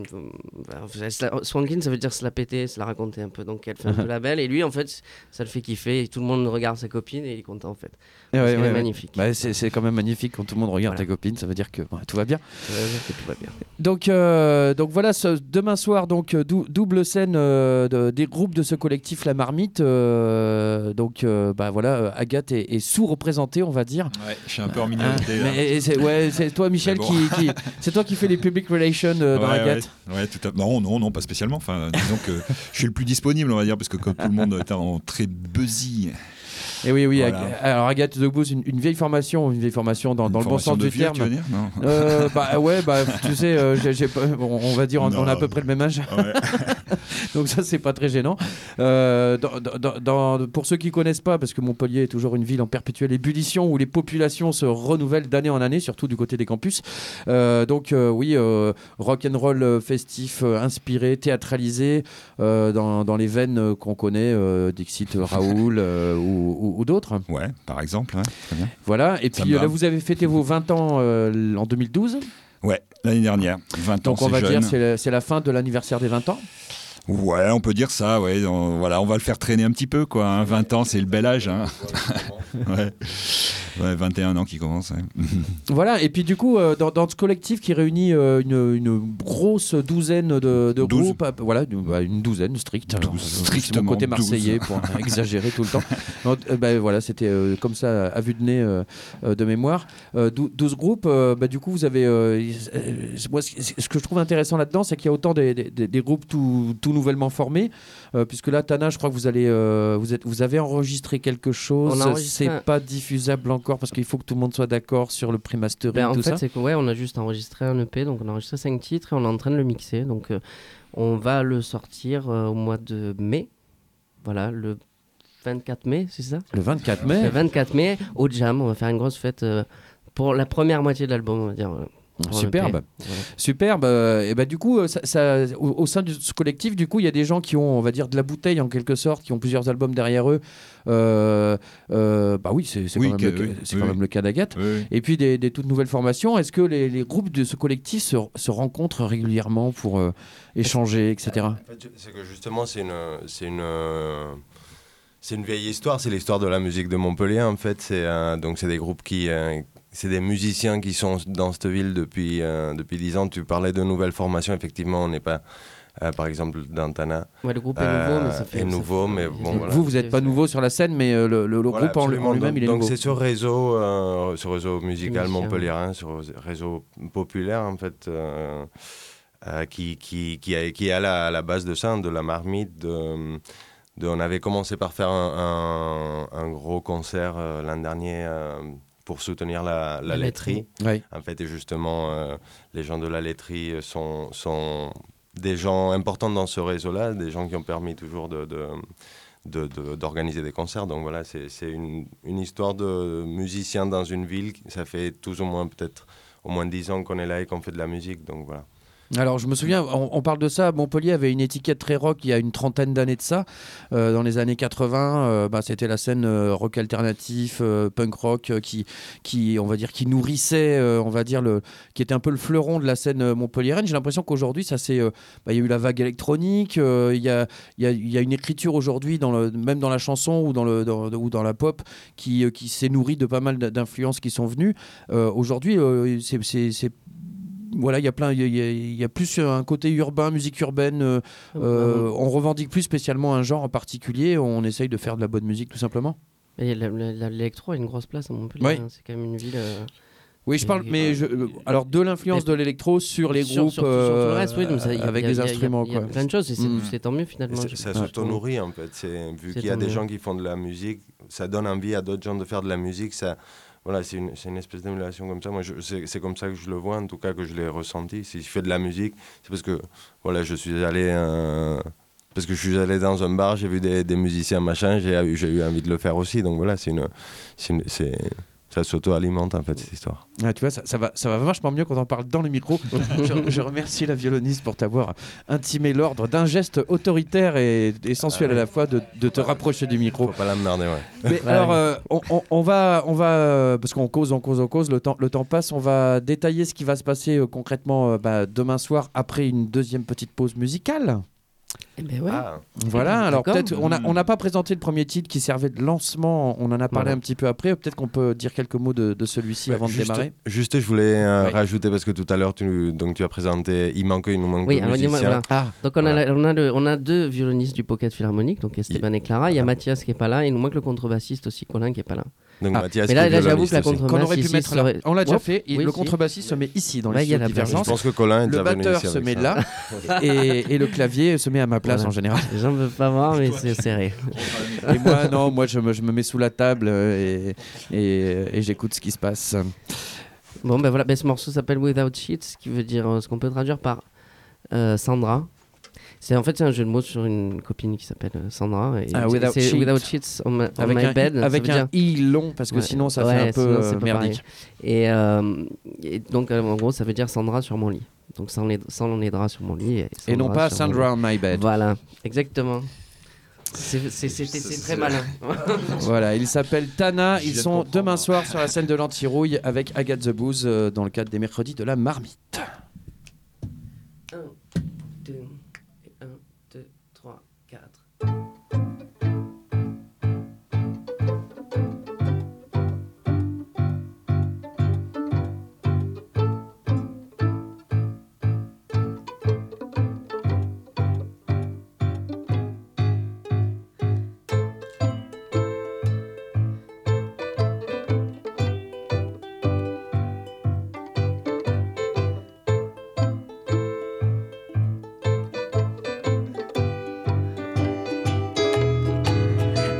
Ben, swanking, ça veut dire se la péter, se la raconter un peu. Donc elle fait un peu la belle, et lui, en fait, ça le fait kiffer, et tout le monde regarde sa copine, et il est content, en fait. Ouais, ouais, c'est ouais, magnifique. Bah, c'est, c'est quand même magnifique quand tout le monde regarde Voilà. ta copine, ça veut dire que ouais, tout va bien. Ça veut dire que tout va bien. Donc, euh, donc voilà, ce, demain soir, donc dou- double scène euh, de, des groupes de ce collectif La Marmite. Euh, donc, euh, bah voilà, Agathe est, est sous-représentée, on va dire. Ouais, je suis un peu en minorité. Hein, là. mais et c'est, ouais, c'est toi, Michel, Mais bon. qui, qui, c'est toi qui fais les public relations euh, dans Ouais, Agathe. ouais, ouais, tout à... Non, non, non, pas spécialement. Enfin, disons que je suis le plus disponible, on va dire, parce que comme tout le monde est en très buzzy. Et oui, oui. Voilà. Ag- alors Agathe de Bouze, une, une vieille formation, une vieille formation dans, Une dans le bon formation sens de du vieux, terme. tu veux dire Non. Euh, bah ouais, bah tu sais, euh, j'ai, j'ai pas- on, on va dire, on, Non. on a à peu près le même âge. Ouais. Donc ça, c'est pas très gênant. Euh, dans- dans- dans- pour ceux qui connaissent pas, parce que Montpellier est toujours une ville en perpétuelle ébullition où les populations se renouvellent d'année en année, surtout du côté des campus. Euh, donc euh, oui, euh, rock and roll euh, festif, euh, inspiré, théâtralisé euh, dans, dans les veines euh, qu'on connaît, euh, Dixit, Raoul euh, ou, ou- ou d'autres. Ouais, par exemple. Ouais, très bien. Voilà. Et Ça puis me euh, là, va. vous avez fêté vos vingt ans euh, en deux mille douze. Ouais, l'année dernière. vingt ans, Donc on c'est va jeune. dire c'est la, c'est la fin de l'anniversaire des vingt ans. Ouais, on peut dire ça, ouais. On, voilà, on va le faire traîner un petit peu, quoi. hein. vingt ans, c'est le bel âge. Hein. ouais. Ouais, vingt et un ans qui commencent. Ouais. Voilà, et puis du coup, euh, dans, dans ce collectif qui réunit euh, une, une grosse douzaine de, de groupes, euh, voilà, une, bah, une douzaine stricte. Alors, euh, c'est mon côté marseillais pour exagérer tout le temps. Donc, euh, bah, voilà, c'était euh, comme ça à vue de nez euh, euh, de mémoire. Euh, douze groupes, euh, bah, du coup, vous avez. Euh, euh, moi, ce, ce que je trouve intéressant là-dedans, c'est qu'il y a autant des, des, des groupes tout, tout nouvellement formés, euh, puisque là, Tana, je crois que vous allez, euh, vous êtes, vous avez enregistré quelque chose. C'est un... pas diffusable encore parce qu'il faut que tout le monde soit d'accord sur le pré-mastering, ben, tout en fait, ça. c'est que ouais, on a juste enregistré un E P, donc on a enregistré cinq titres et on est en train de le mixer. Donc euh, on va le sortir euh, au mois de mai. Voilà, le vingt-quatre mai, c'est ça ? Le vingt-quatre mai. Le vingt-quatre mai au Jam, on va faire une grosse fête euh, pour la première moitié de l'album, on va dire. Voilà. Superbe, voilà. Superbe. Et bah du coup, ça, ça, au, au sein de ce collectif, du coup, il y a des gens qui ont, on va dire, de la bouteille en quelque sorte, qui ont plusieurs albums derrière eux. Euh, euh, bah oui, c'est, c'est oui, quand, même, que, le, oui, c'est oui, quand oui. même le cas d'Agathe. Oui, oui. Et puis des, des toutes nouvelles formations. Est-ce que les, les groupes de ce collectif se, se rencontrent régulièrement pour euh, échanger, et cetera. En fait, c'est que justement, c'est une, c'est une, c'est une vieille histoire. C'est l'histoire de la musique de Montpellier. En fait, c'est euh, donc c'est des groupes qui euh, c'est des musiciens qui sont dans cette ville depuis, euh, depuis dix ans. Tu parlais de nouvelles formations. Effectivement, on n'est pas, euh, par exemple, dans Tana. Ouais, le groupe est euh, nouveau, mais ça fait... est nouveau, fait... mais bon, vous, voilà. vous n'êtes pas nouveau sur la scène, mais euh, le, le, le voilà, groupe en, en lui-même, donc, il est donc nouveau. Donc, c'est ce réseau, euh, ce réseau musical montpelliérain, ce réseau populaire, en fait, euh, euh, qui, qui, qui, a, qui est à la, à la base de ça, de la marmite, de... De, on avait commencé par faire un, un, un gros concert euh, l'an dernier euh, pour soutenir la, la, la laiterie. Oui. En fait, et justement, euh, les gens de la laiterie sont, sont des gens importants dans ce réseau-là, des gens qui ont permis toujours de, de, de, de, d'organiser des concerts. Donc voilà, c'est, c'est une, une histoire de musiciens dans une ville. Ça fait tous au moins peut-être au moins dix ans qu'on est là et qu'on fait de la musique. Donc voilà. Alors je me souviens, on, on parle de ça, Montpellier avait une étiquette très rock il y a une trentaine d'années de ça, euh, dans les années quatre-vingts, euh, bah, c'était la scène euh, rock alternatif, euh, punk rock, euh, qui, qui, on va dire, qui nourrissait, euh, on va dire, le, qui était un peu le fleuron de la scène euh, montpelliéraine. J'ai l'impression qu'aujourd'hui, ça c'est, euh, bah, y a eu la vague électronique, il euh, y, a, y, a, y a une écriture aujourd'hui, dans le, même dans la chanson ou dans, le, dans, ou dans la pop, qui, euh, qui s'est nourrie de pas mal d'influences qui sont venues. Euh, aujourd'hui, euh, c'est, c'est, c'est voilà, il y a plein, il y, y, y a plus un côté urbain, musique urbaine. Euh, euh, on revendique plus spécialement un genre en particulier. On essaye de faire de la bonne musique, tout simplement. Et la, la, l'électro a une grosse place à Montpellier. Oui. Hein, c'est quand même une ville. Euh... Oui, je parle, mais je, alors de l'influence de l'électro sur les sur, groupes, sur, euh, sur tout le reste, oui, donc ça, y a, avec y a, des y a, instruments. Il y a, y a plein de choses, et c'est, mmh. c'est tant mieux finalement. Ça, ça s'auto-nourrit en fait. C'est, vu c'est qu'il y a des mieux. gens qui font de la musique, ça donne envie à d'autres gens de faire de la musique. Ça, voilà, c'est une, c'est une espèce d'émulation comme ça. Moi, je, c'est, c'est comme ça que je le vois, en tout cas que je l'ai ressenti. Si je fais de la musique, c'est parce que voilà, je suis allé, euh, parce que je suis allé dans un bar, j'ai vu des, des musiciens machin, j'ai, j'ai eu envie de le faire aussi. Donc voilà, c'est une, c'est, une, c'est ça s'auto-alimente en fait cette histoire. Ah, tu vois, ça, ça, va, ça va vachement mieux quand on parle dans les micros. je, je remercie la violoniste pour t'avoir intimé l'ordre d'un geste autoritaire et, et sensuel ah, ouais. à la fois de, de te rapprocher du micro. Faut pas l'emmerder, ouais. Mais ouais, alors, euh, on, on, on va, on va, parce qu'on cause, on cause, on cause, le temps, le temps passe, on va détailler ce qui va se passer euh, concrètement euh, bah, demain soir après une deuxième petite pause musicale. Eh ben ouais. Ah. Voilà, alors D'accord. peut-être on n'a on a pas présenté le premier titre qui servait de lancement, on en a parlé voilà. un petit peu après, peut-être qu'on peut dire quelques mots de, de celui-ci ouais, avant juste, de démarrer. Juste, je voulais euh, oui. rajouter, parce que tout à l'heure tu, donc, tu as présenté, il manque, il nous manque oui, de musiciens. Voilà. Ah, donc on, voilà. a la, on, a le, on a deux violonistes du Pocket Philharmonique, donc Esteban et Clara, il y a Mathias qui est pas là, et il nous manque le contrebassiste aussi, Colin qui est pas là. Donc ah, Mathias mais là, là j'avoue que la contrebasse qu'on aurait pu mettre là. Serait... On l'a déjà oh, fait. Et oui, le si. contrebassiste se met ici dans bah, les divergences. Je pense que Colin est le batteur se met là et, et le clavier se met à ma place voilà. en général. Les gens ne peuvent pas voir, mais c'est serré. Et moi, non, moi je me, je me mets sous la table et, et, et j'écoute ce qui se passe. Bon, ben voilà, ben, ce morceau s'appelle Without Sheets, ce qui veut dire euh, ce qu'on peut traduire par euh, Sandra. C'est en fait c'est un jeu de mots sur une copine qui s'appelle Sandra. Et ah, without, c'est sheet. without sheets on my, on avec my un bed. I, avec un i long parce que ouais, sinon ça ouais, fait un peu euh, merdique. Et, euh, et donc euh, en gros ça veut dire Sandra sur mon lit. Donc sans les, sans les draps sur mon lit. Et, et non pas Sandra on my bed. Voilà, exactement. C'est, c'est, c'est, c'est, c'est très malin. Voilà, ils s'appellent Tana. Ils sont demain soir sur la scène de l'Antirouille avec Agathe the Booze euh, dans le cadre des mercredis de la marmite. un, deux, un, deux, trois, quatre.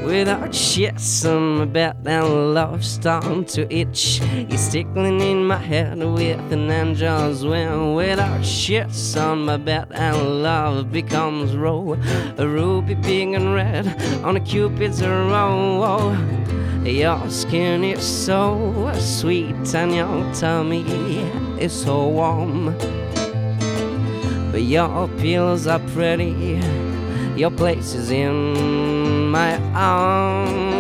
Without shits on my bed and love starting to itch. It's tickling in my head with an angel's wing. Without shits on my bed and love becomes raw. A ruby pink and red on a cupid's row. Your skin is so sweet and your tummy is so warm. But your pills are pretty, your place is in my arms.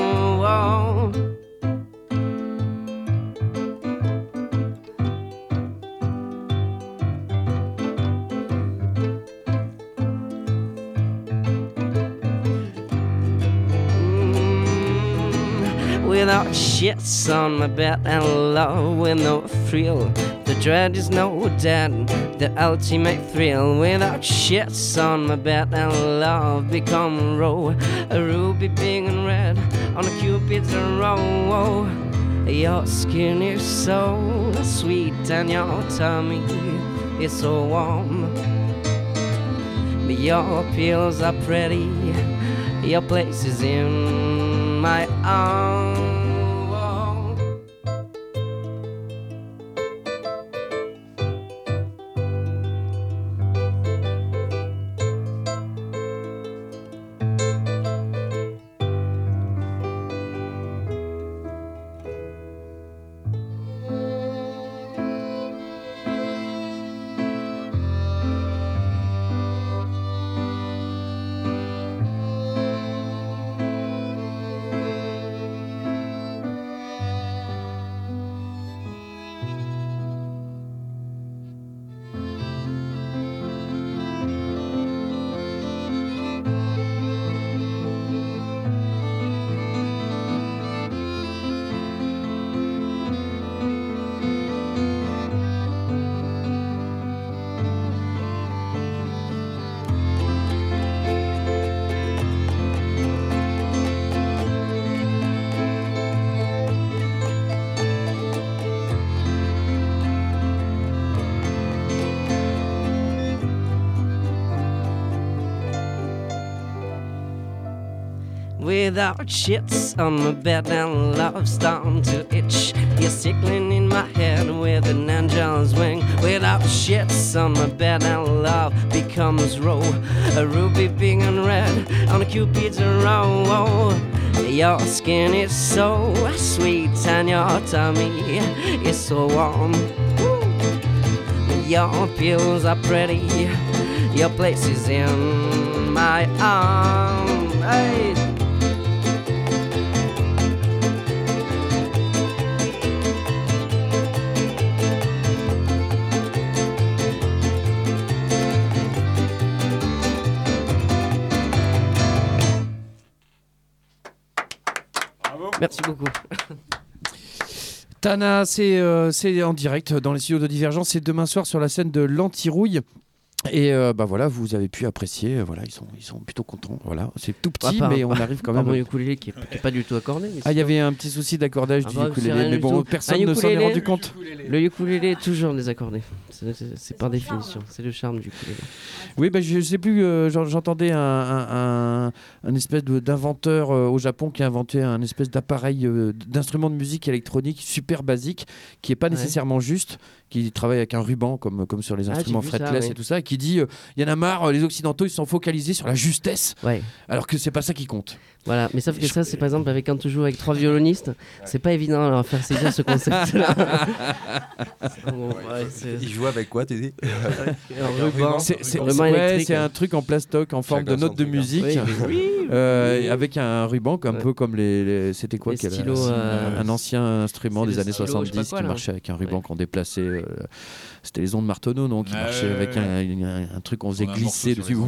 Without shits on my bed and love with no thrill. The dread is no dead, the ultimate thrill. Without shits on my bed and love become raw. A ruby pink and red on a cupid's row. Your skin is so sweet and your tummy is so warm. But your pills are pretty, your place is in my arms. Without shits on my bed and love starting to itch. You're tickling in my head with an angel's wing. Without shits on my bed and love becomes raw. A ruby pink and red on a cupid's row. Your skin is so sweet and your tummy is so warm. Your pills are pretty, your place is in my arms. Hey. Merci beaucoup. Tana, c'est euh, c'est en direct dans les studios de Divergence. C'est demain soir sur la scène de l'Antirouille. Et euh, bah voilà, vous avez pu apprécier. Voilà, ils sont, ils sont plutôt contents. Voilà, c'est tout petit, ouais, mais on arrive quand même. Mon ukulélé qui n'est pas du tout accordé. Ah, il y avait un petit souci d'accordage ah, du bah, ukulélé, mais bon, personne ne s'en est rendu compte. Le ukulélé est toujours désaccordé. C'est, c'est, c'est par définition. C'est le charme du ukulélé. Oui, bah, je ne sais plus. Euh, j'entendais un, un, un, un espèce de, d'inventeur euh, au Japon qui a inventé un espèce d'appareil euh, d'instrument de musique électronique super basique, qui n'est pas ouais. nécessairement juste, qui travaille avec un ruban comme, comme sur les instruments ah, fretless ça, et oui. tout ça, et qui dit il euh, y en a marre, les Occidentaux ils sont focalisés sur la justesse, ouais. alors que c'est pas ça qui compte. Voilà, mais sauf que je... ça, c'est par exemple avec quand tu joues avec trois violonistes, c'est pas évident à leur faire saisir ce concept-là. bon, ouais, c'est... Ils jouent avec quoi, tu dis un ruban. C'est, c'est, c'est, ouais, c'est un truc en plastoc en forme Chacun de note de musique, oui, oui, euh, oui. avec un ruban, un ouais. peu comme les, les c'était quoi, les stylos, un, euh... un ancien instrument des années stylos, soixante-dix quoi, qui marchait avec un ruban ouais. qu'on déplaçait. Euh, c'était les ondes Martonneau, non, qui euh, marchaient avec un, un, un truc qu'on faisait glisser dessus.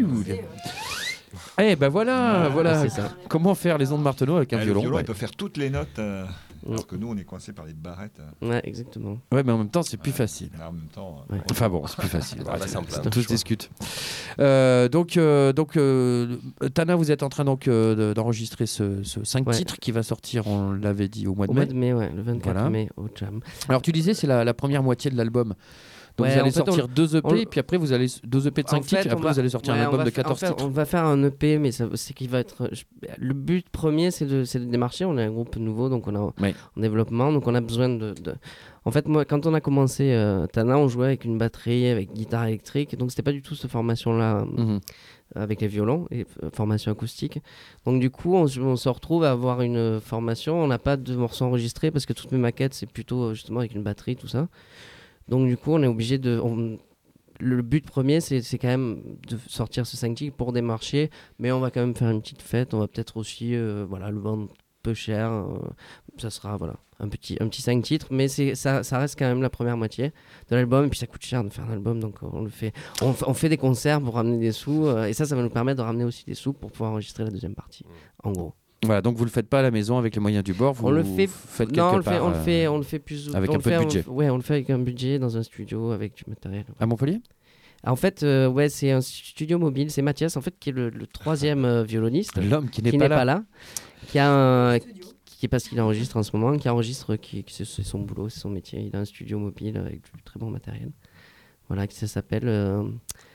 Eh ben voilà, ouais, voilà. Comment faire les ondes Martonneau avec un ouais, violon. Le violon, ouais. il peut faire toutes les notes, euh, ouais. alors que nous, on est coincés par les barrettes. Euh. Ouais, exactement. Ouais, mais en même temps, c'est plus ouais. facile. Là, en même temps, ouais. Enfin bon, c'est plus facile. Ah, bah, c'est tout se discute. Euh, donc, euh, donc euh, Tana, vous êtes en train donc euh, d'enregistrer ce, ce cinq ouais. titres qui va sortir, on l'avait dit, au mois de au mai. Au mois de mai, ouais, le vingt-quatre voilà. mai au Jam. Alors, tu disais, c'est la, la première moitié de l'album. Donc Ouais, vous allez en fait, sortir on- deux E P, on- et puis après vous allez deux E P de cinq En fait, titres, et on après va- vous allez sortir ouais, un on album va de fa- quatorze en fait, titres. On va faire un E P, mais ça, c'est qui va être. je- Le but premier, c'est de, c'est de démarcher. On est un groupe nouveau, donc on est en, Ouais. en développement, donc on a besoin de. de- En fait, moi, quand on a commencé euh, Tana, on jouait avec une batterie, avec guitare électrique, donc c'était pas du tout cette formation-là. Mhm. Avec les violons et euh, formation acoustique. Donc du coup, on, se- on se retrouve à avoir une formation. On n'a pas de morceaux enregistrés parce que toutes mes maquettes, c'est plutôt euh, justement avec une batterie, tout ça. Donc du coup, on est obligé de... on- Le but premier, c'est c'est quand même de sortir ce cinq titres pour démarcher, mais on va quand même faire une petite fête. On va peut-être aussi euh, voilà, le vendre peu cher. euh, ça sera voilà, un petit, un petit cinq titres, mais c'est, ça, ça reste quand même la première moitié de l'album. Et puis ça coûte cher de faire un album, donc on le fait. On, f- on fait des concerts pour ramener des sous, euh, et ça, ça va nous permettre de ramener aussi des sous pour pouvoir enregistrer la deuxième partie, en gros. Voilà, donc vous le faites pas à la maison avec les moyens du bord, vous On le fait, faites quelque non, on le fait, part, on le euh, fait, on le fait plus avec on un le peu fait, de on- budget. ouais, on le fait avec un budget dans un studio avec du matériel. À Montpellier. En fait, euh, ouais, c'est un studio mobile. C'est Mathias, en fait, qui est le, le troisième euh, violoniste. L'homme qui n'est pas là. Qui a un, qui est parce qu'il enregistre en ce moment, qui enregistre, qui, qui c'est, c'est son boulot, c'est son métier. Il a un studio mobile avec du très bon matériel. Voilà, qui ça s'appelle. euh,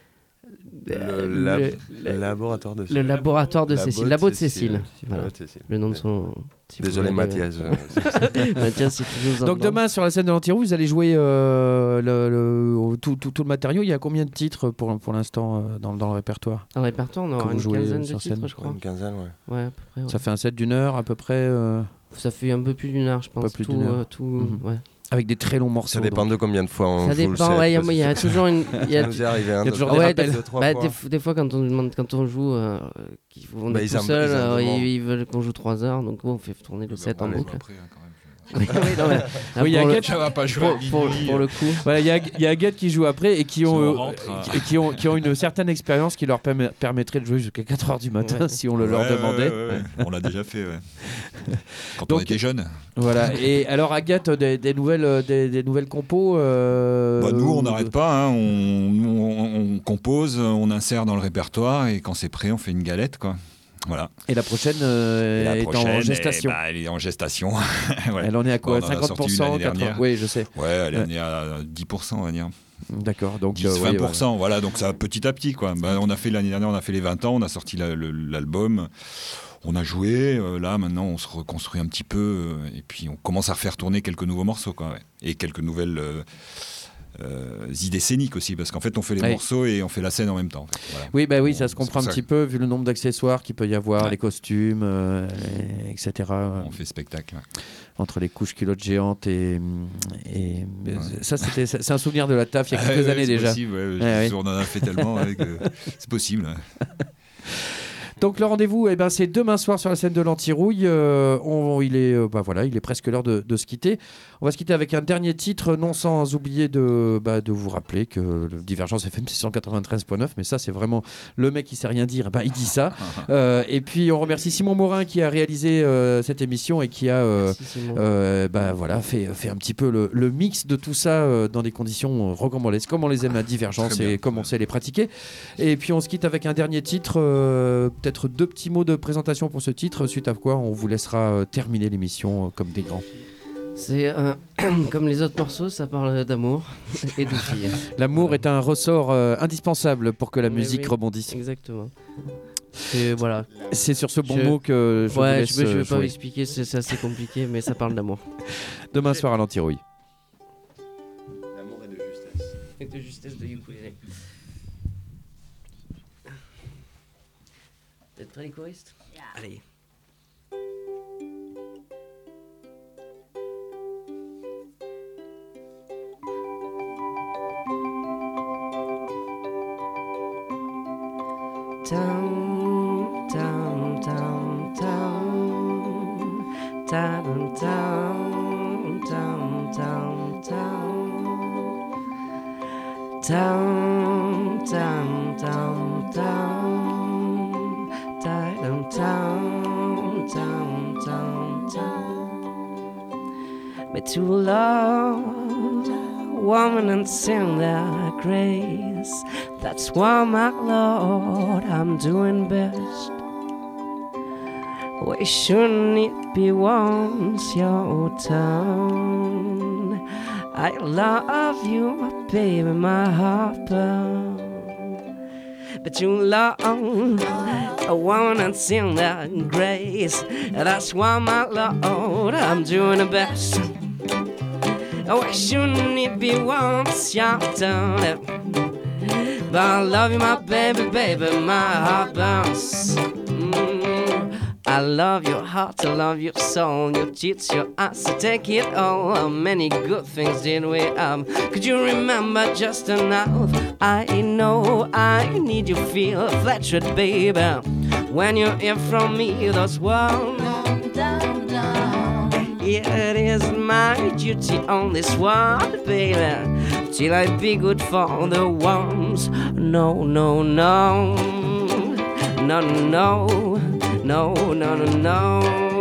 Le, lab- le laboratoire de Le laboratoire de Labo Cécile. de Labo de Cécile. Cécile. Labo Voilà. de Cécile. Le nom de son. si vous Désolé, voulez, Mathias. ouais. Mathias, si tu nous Donc entends. demain sur la scène de l'Antirou, vous allez jouer euh, le, le- tout, tout, tout le matériau. Il y a combien de titres pour, pour l'instant euh, dans, dans le répertoire Dans le répertoire, on que aura vous une jouez, quinzaine euh, de sur titres, scène je crois. Une quinzaine, ouais. Ouais, à peu près. Ouais. Ça fait un set d'une heure à peu près euh, Ça fait un peu plus d'une heure, je pense. Un peu plus tout, d'une heure. euh, tout, Mhm. ouais. Avec des très longs morceaux. Ça dépend donc. de combien de fois on Ça joue le dépend, set, ouais, il y a- parce il y a que toujours une. Il y a, ça nous est arrivé un, il y a deux, toujours trois des ouais, rappels. des, deux, trois bah, fois. des, f- des fois, quand on, demande, quand on joue, euh, qu'ils vont Bah, être ils tout en- seuls, ils en euh, demandent. ils, ils veulent qu'on joue trois heures, donc bon, on fait tourner le set en allez, boucle. Après, hein, quand même. Oui, non, mais, là, Oui, il y a pour, le, Agathe, Ça va pas jouer pour, à pour- minuit. pour le coup. Voilà, il y a, il y a Agathe qui joue après et qui ont, Si on euh, rentre, hein. qui, qui ont, qui ont une certaine expérience qui leur permet- permettrait de jouer jusqu'à quatre heures du matin Ouais. si on le Ouais, leur ouais, demandait. ouais, ouais. On l'a déjà fait, ouais. Quand Donc- on était jeunes. Voilà. Et alors Agathe, des, des nouvelles, euh, des, des nouvelles compos. euh, Bah, nous, on ou n'arrête de- pas. Hein. On, nous, on, on compose, on insère dans le répertoire et quand c'est prêt, on fait une galette, quoi. Voilà. Et la prochaine euh, Et la est prochaine, en eh gestation. bah, elle est en gestation. Ouais. Elle en est à quoi Bon, on en a cinquante sorti pour une cent l'année quatre-vingts dernière. Oui, je sais. Ouais, elle Ouais. en est à dix pour cent, on va dire. D'accord. Donc dix euh, à vingt pour cent, ouais, voilà, donc ça petit à petit, quoi. Bah, on a fait l'année dernière, on a fait les vingt ans, on a sorti la- le- l'album, on a joué, euh, là maintenant on se reconstruit un petit peu, euh, et puis on commence à refaire tourner quelques nouveaux morceaux, quoi, ouais. Et quelques nouvelles euh, euh, idées scéniques aussi, parce qu'en fait on fait les Ouais. morceaux et on fait la scène en même temps. en fait. Voilà. Oui, bah oui, On- ça se c'est comprend un pour ça petit peu vu le nombre d'accessoires qu'il peut y avoir, Ouais. les costumes, euh, et- et cetera. On fait spectacle. Ouais. Entre les couches culottes géantes et, et ça, c'était, c'est un souvenir de la taf il y a Ah, quelques ouais, années c'est déjà. possible, ouais, je- Ouais, ouais. On en a fait tellement, ouais, que c'est possible. Ouais. Donc le rendez-vous, eh ben, c'est demain soir sur la scène de l'Antirouille. Euh, on, il, est, euh, bah, voilà, il est presque l'heure de, de se quitter. On va se quitter avec un dernier titre, non sans oublier de, bah, de vous rappeler que le Divergence F M c'est cent quatre-vingt-treize virgule neuf, mais ça c'est vraiment le mec qui sait rien dire, bah, il dit ça. Euh, et puis on remercie Simon Morin qui a réalisé euh, cette émission et qui a euh, euh, bah, voilà, fait, fait un petit peu le, le mix de tout ça euh, dans des conditions rocambolesques, comme on les aime à Divergence Très bien. et comme on sait les pratiquer. Et puis on se quitte avec un dernier titre, euh, peut-être deux petits mots de présentation pour ce titre, suite à quoi on vous laissera euh, terminer l'émission euh, comme des grands. C'est euh, comme les autres morceaux, ça parle d'amour et de filles. L'amour est un ressort euh, indispensable pour que la Mais musique oui, rebondisse. Exactement. Et voilà. C'est sur ce bon Je- mot que je ouais, vous laisse je, je vais euh, pas jouer. expliquer, c'est c'est assez compliqué, mais ça parle d'amour. Demain soir à l'Antirouille. L'amour et de justesse. Et de justesse de ukulélé. Vous êtes prêts les choristes? Allez. Down, down, down, down, down, down, down, down, down, down, down, down, down, down, down, down, down, down. Me to love, woman and sing their grace. That's why, my Lord, I'm doing best. Why shouldn't it be once your turn? I love you, baby, my heart burns. But too long, I wanna sing that grace. That's why, my Lord, I'm doing the best. Oh, I shouldn't it be once you're done it. But I love you, my baby, baby, my heart burns. Mm. I love your heart, I love your soul, your teeth, your eyes, to take it all. How many good things did we have? Could you remember just enough? I know I need you feel flattered, baby. When you hear from me those words, it is my duty on this world, baby, till I be good for the ones. No, no, no, no, no, no, no, no, no.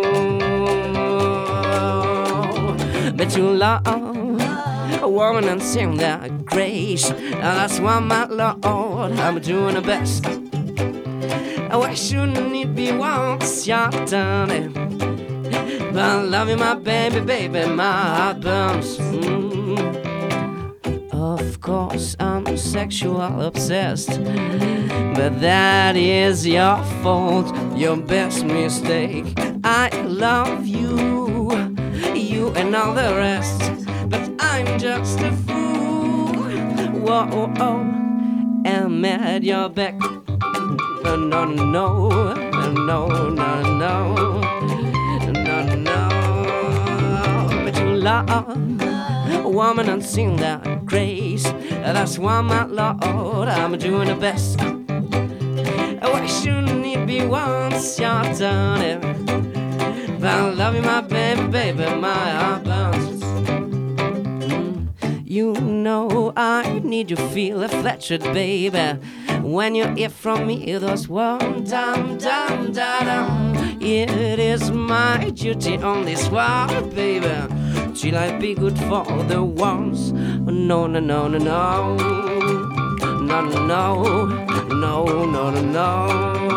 But you love a woman and sing that grace, and that's why, my Lord, I'm doing the best. Why shouldn't it be once you're done it? But I love you, my baby, baby, my heart burns. Mm. Of course I'm sexual obsessed, but that is your fault, your best mistake. I love you, you and all the rest, but I'm just a fool. Whoa, oh, oh, am at your beck. No, no, no, no, no, no, no, no, no. But you love a woman and sing that grace. That's why, my Lord, I'm doing the best. Why shouldn't it be once you're done it? But I love you, my baby, baby, my heart burns. Mm. You know I need you feel flattered, baby. When you hear from me those words, dum, dum, da, dum. It is my duty on this world, baby, till I be good for the ones. No, no, no, no, no, no, no, no, no, no, no, no.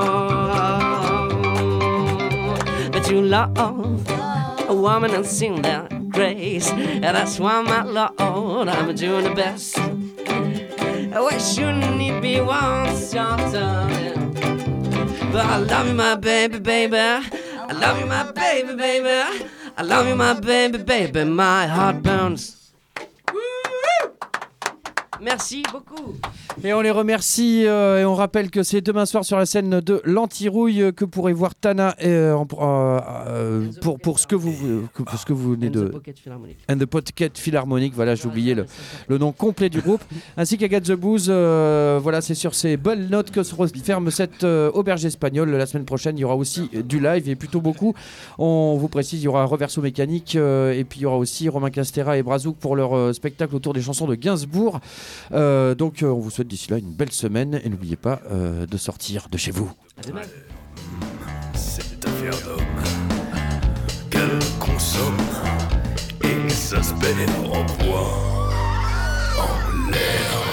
But you love a woman and sing that grace, and that's why, my Lord, I'm doing the best. Why shouldn't it be once you're done? But I love you, my baby, baby. I love you, my baby, baby. I love you, my baby, baby. My heart burns. Merci beaucoup. Et on les remercie euh, et on rappelle que c'est demain soir sur la scène de l'Antirouille que pourrez voir Tana euh, euh, euh, pour, pour ce que vous, que, pour ce que vous venez de... And the Pocket Philharmonic. And the Pocket Philharmonic, voilà, j'ai oublié le, le nom complet du groupe, ainsi qu'Agathe the Booze. Euh, voilà, c'est sur ces belles notes que se referme cette euh, auberge espagnole. La semaine prochaine, il y aura aussi du live et plutôt beaucoup. On vous précise, il y aura Reverso Mécanique euh, et puis il y aura aussi Romain Castera et Brazouk pour leur euh, spectacle autour des chansons de Gainsbourg. Euh, donc euh, on vous souhaite d'ici là une belle semaine et n'oubliez pas euh, de sortir de chez vous. À demain. Cette affaire d'homme qu'elle consomme exaspère en poids, en l'air.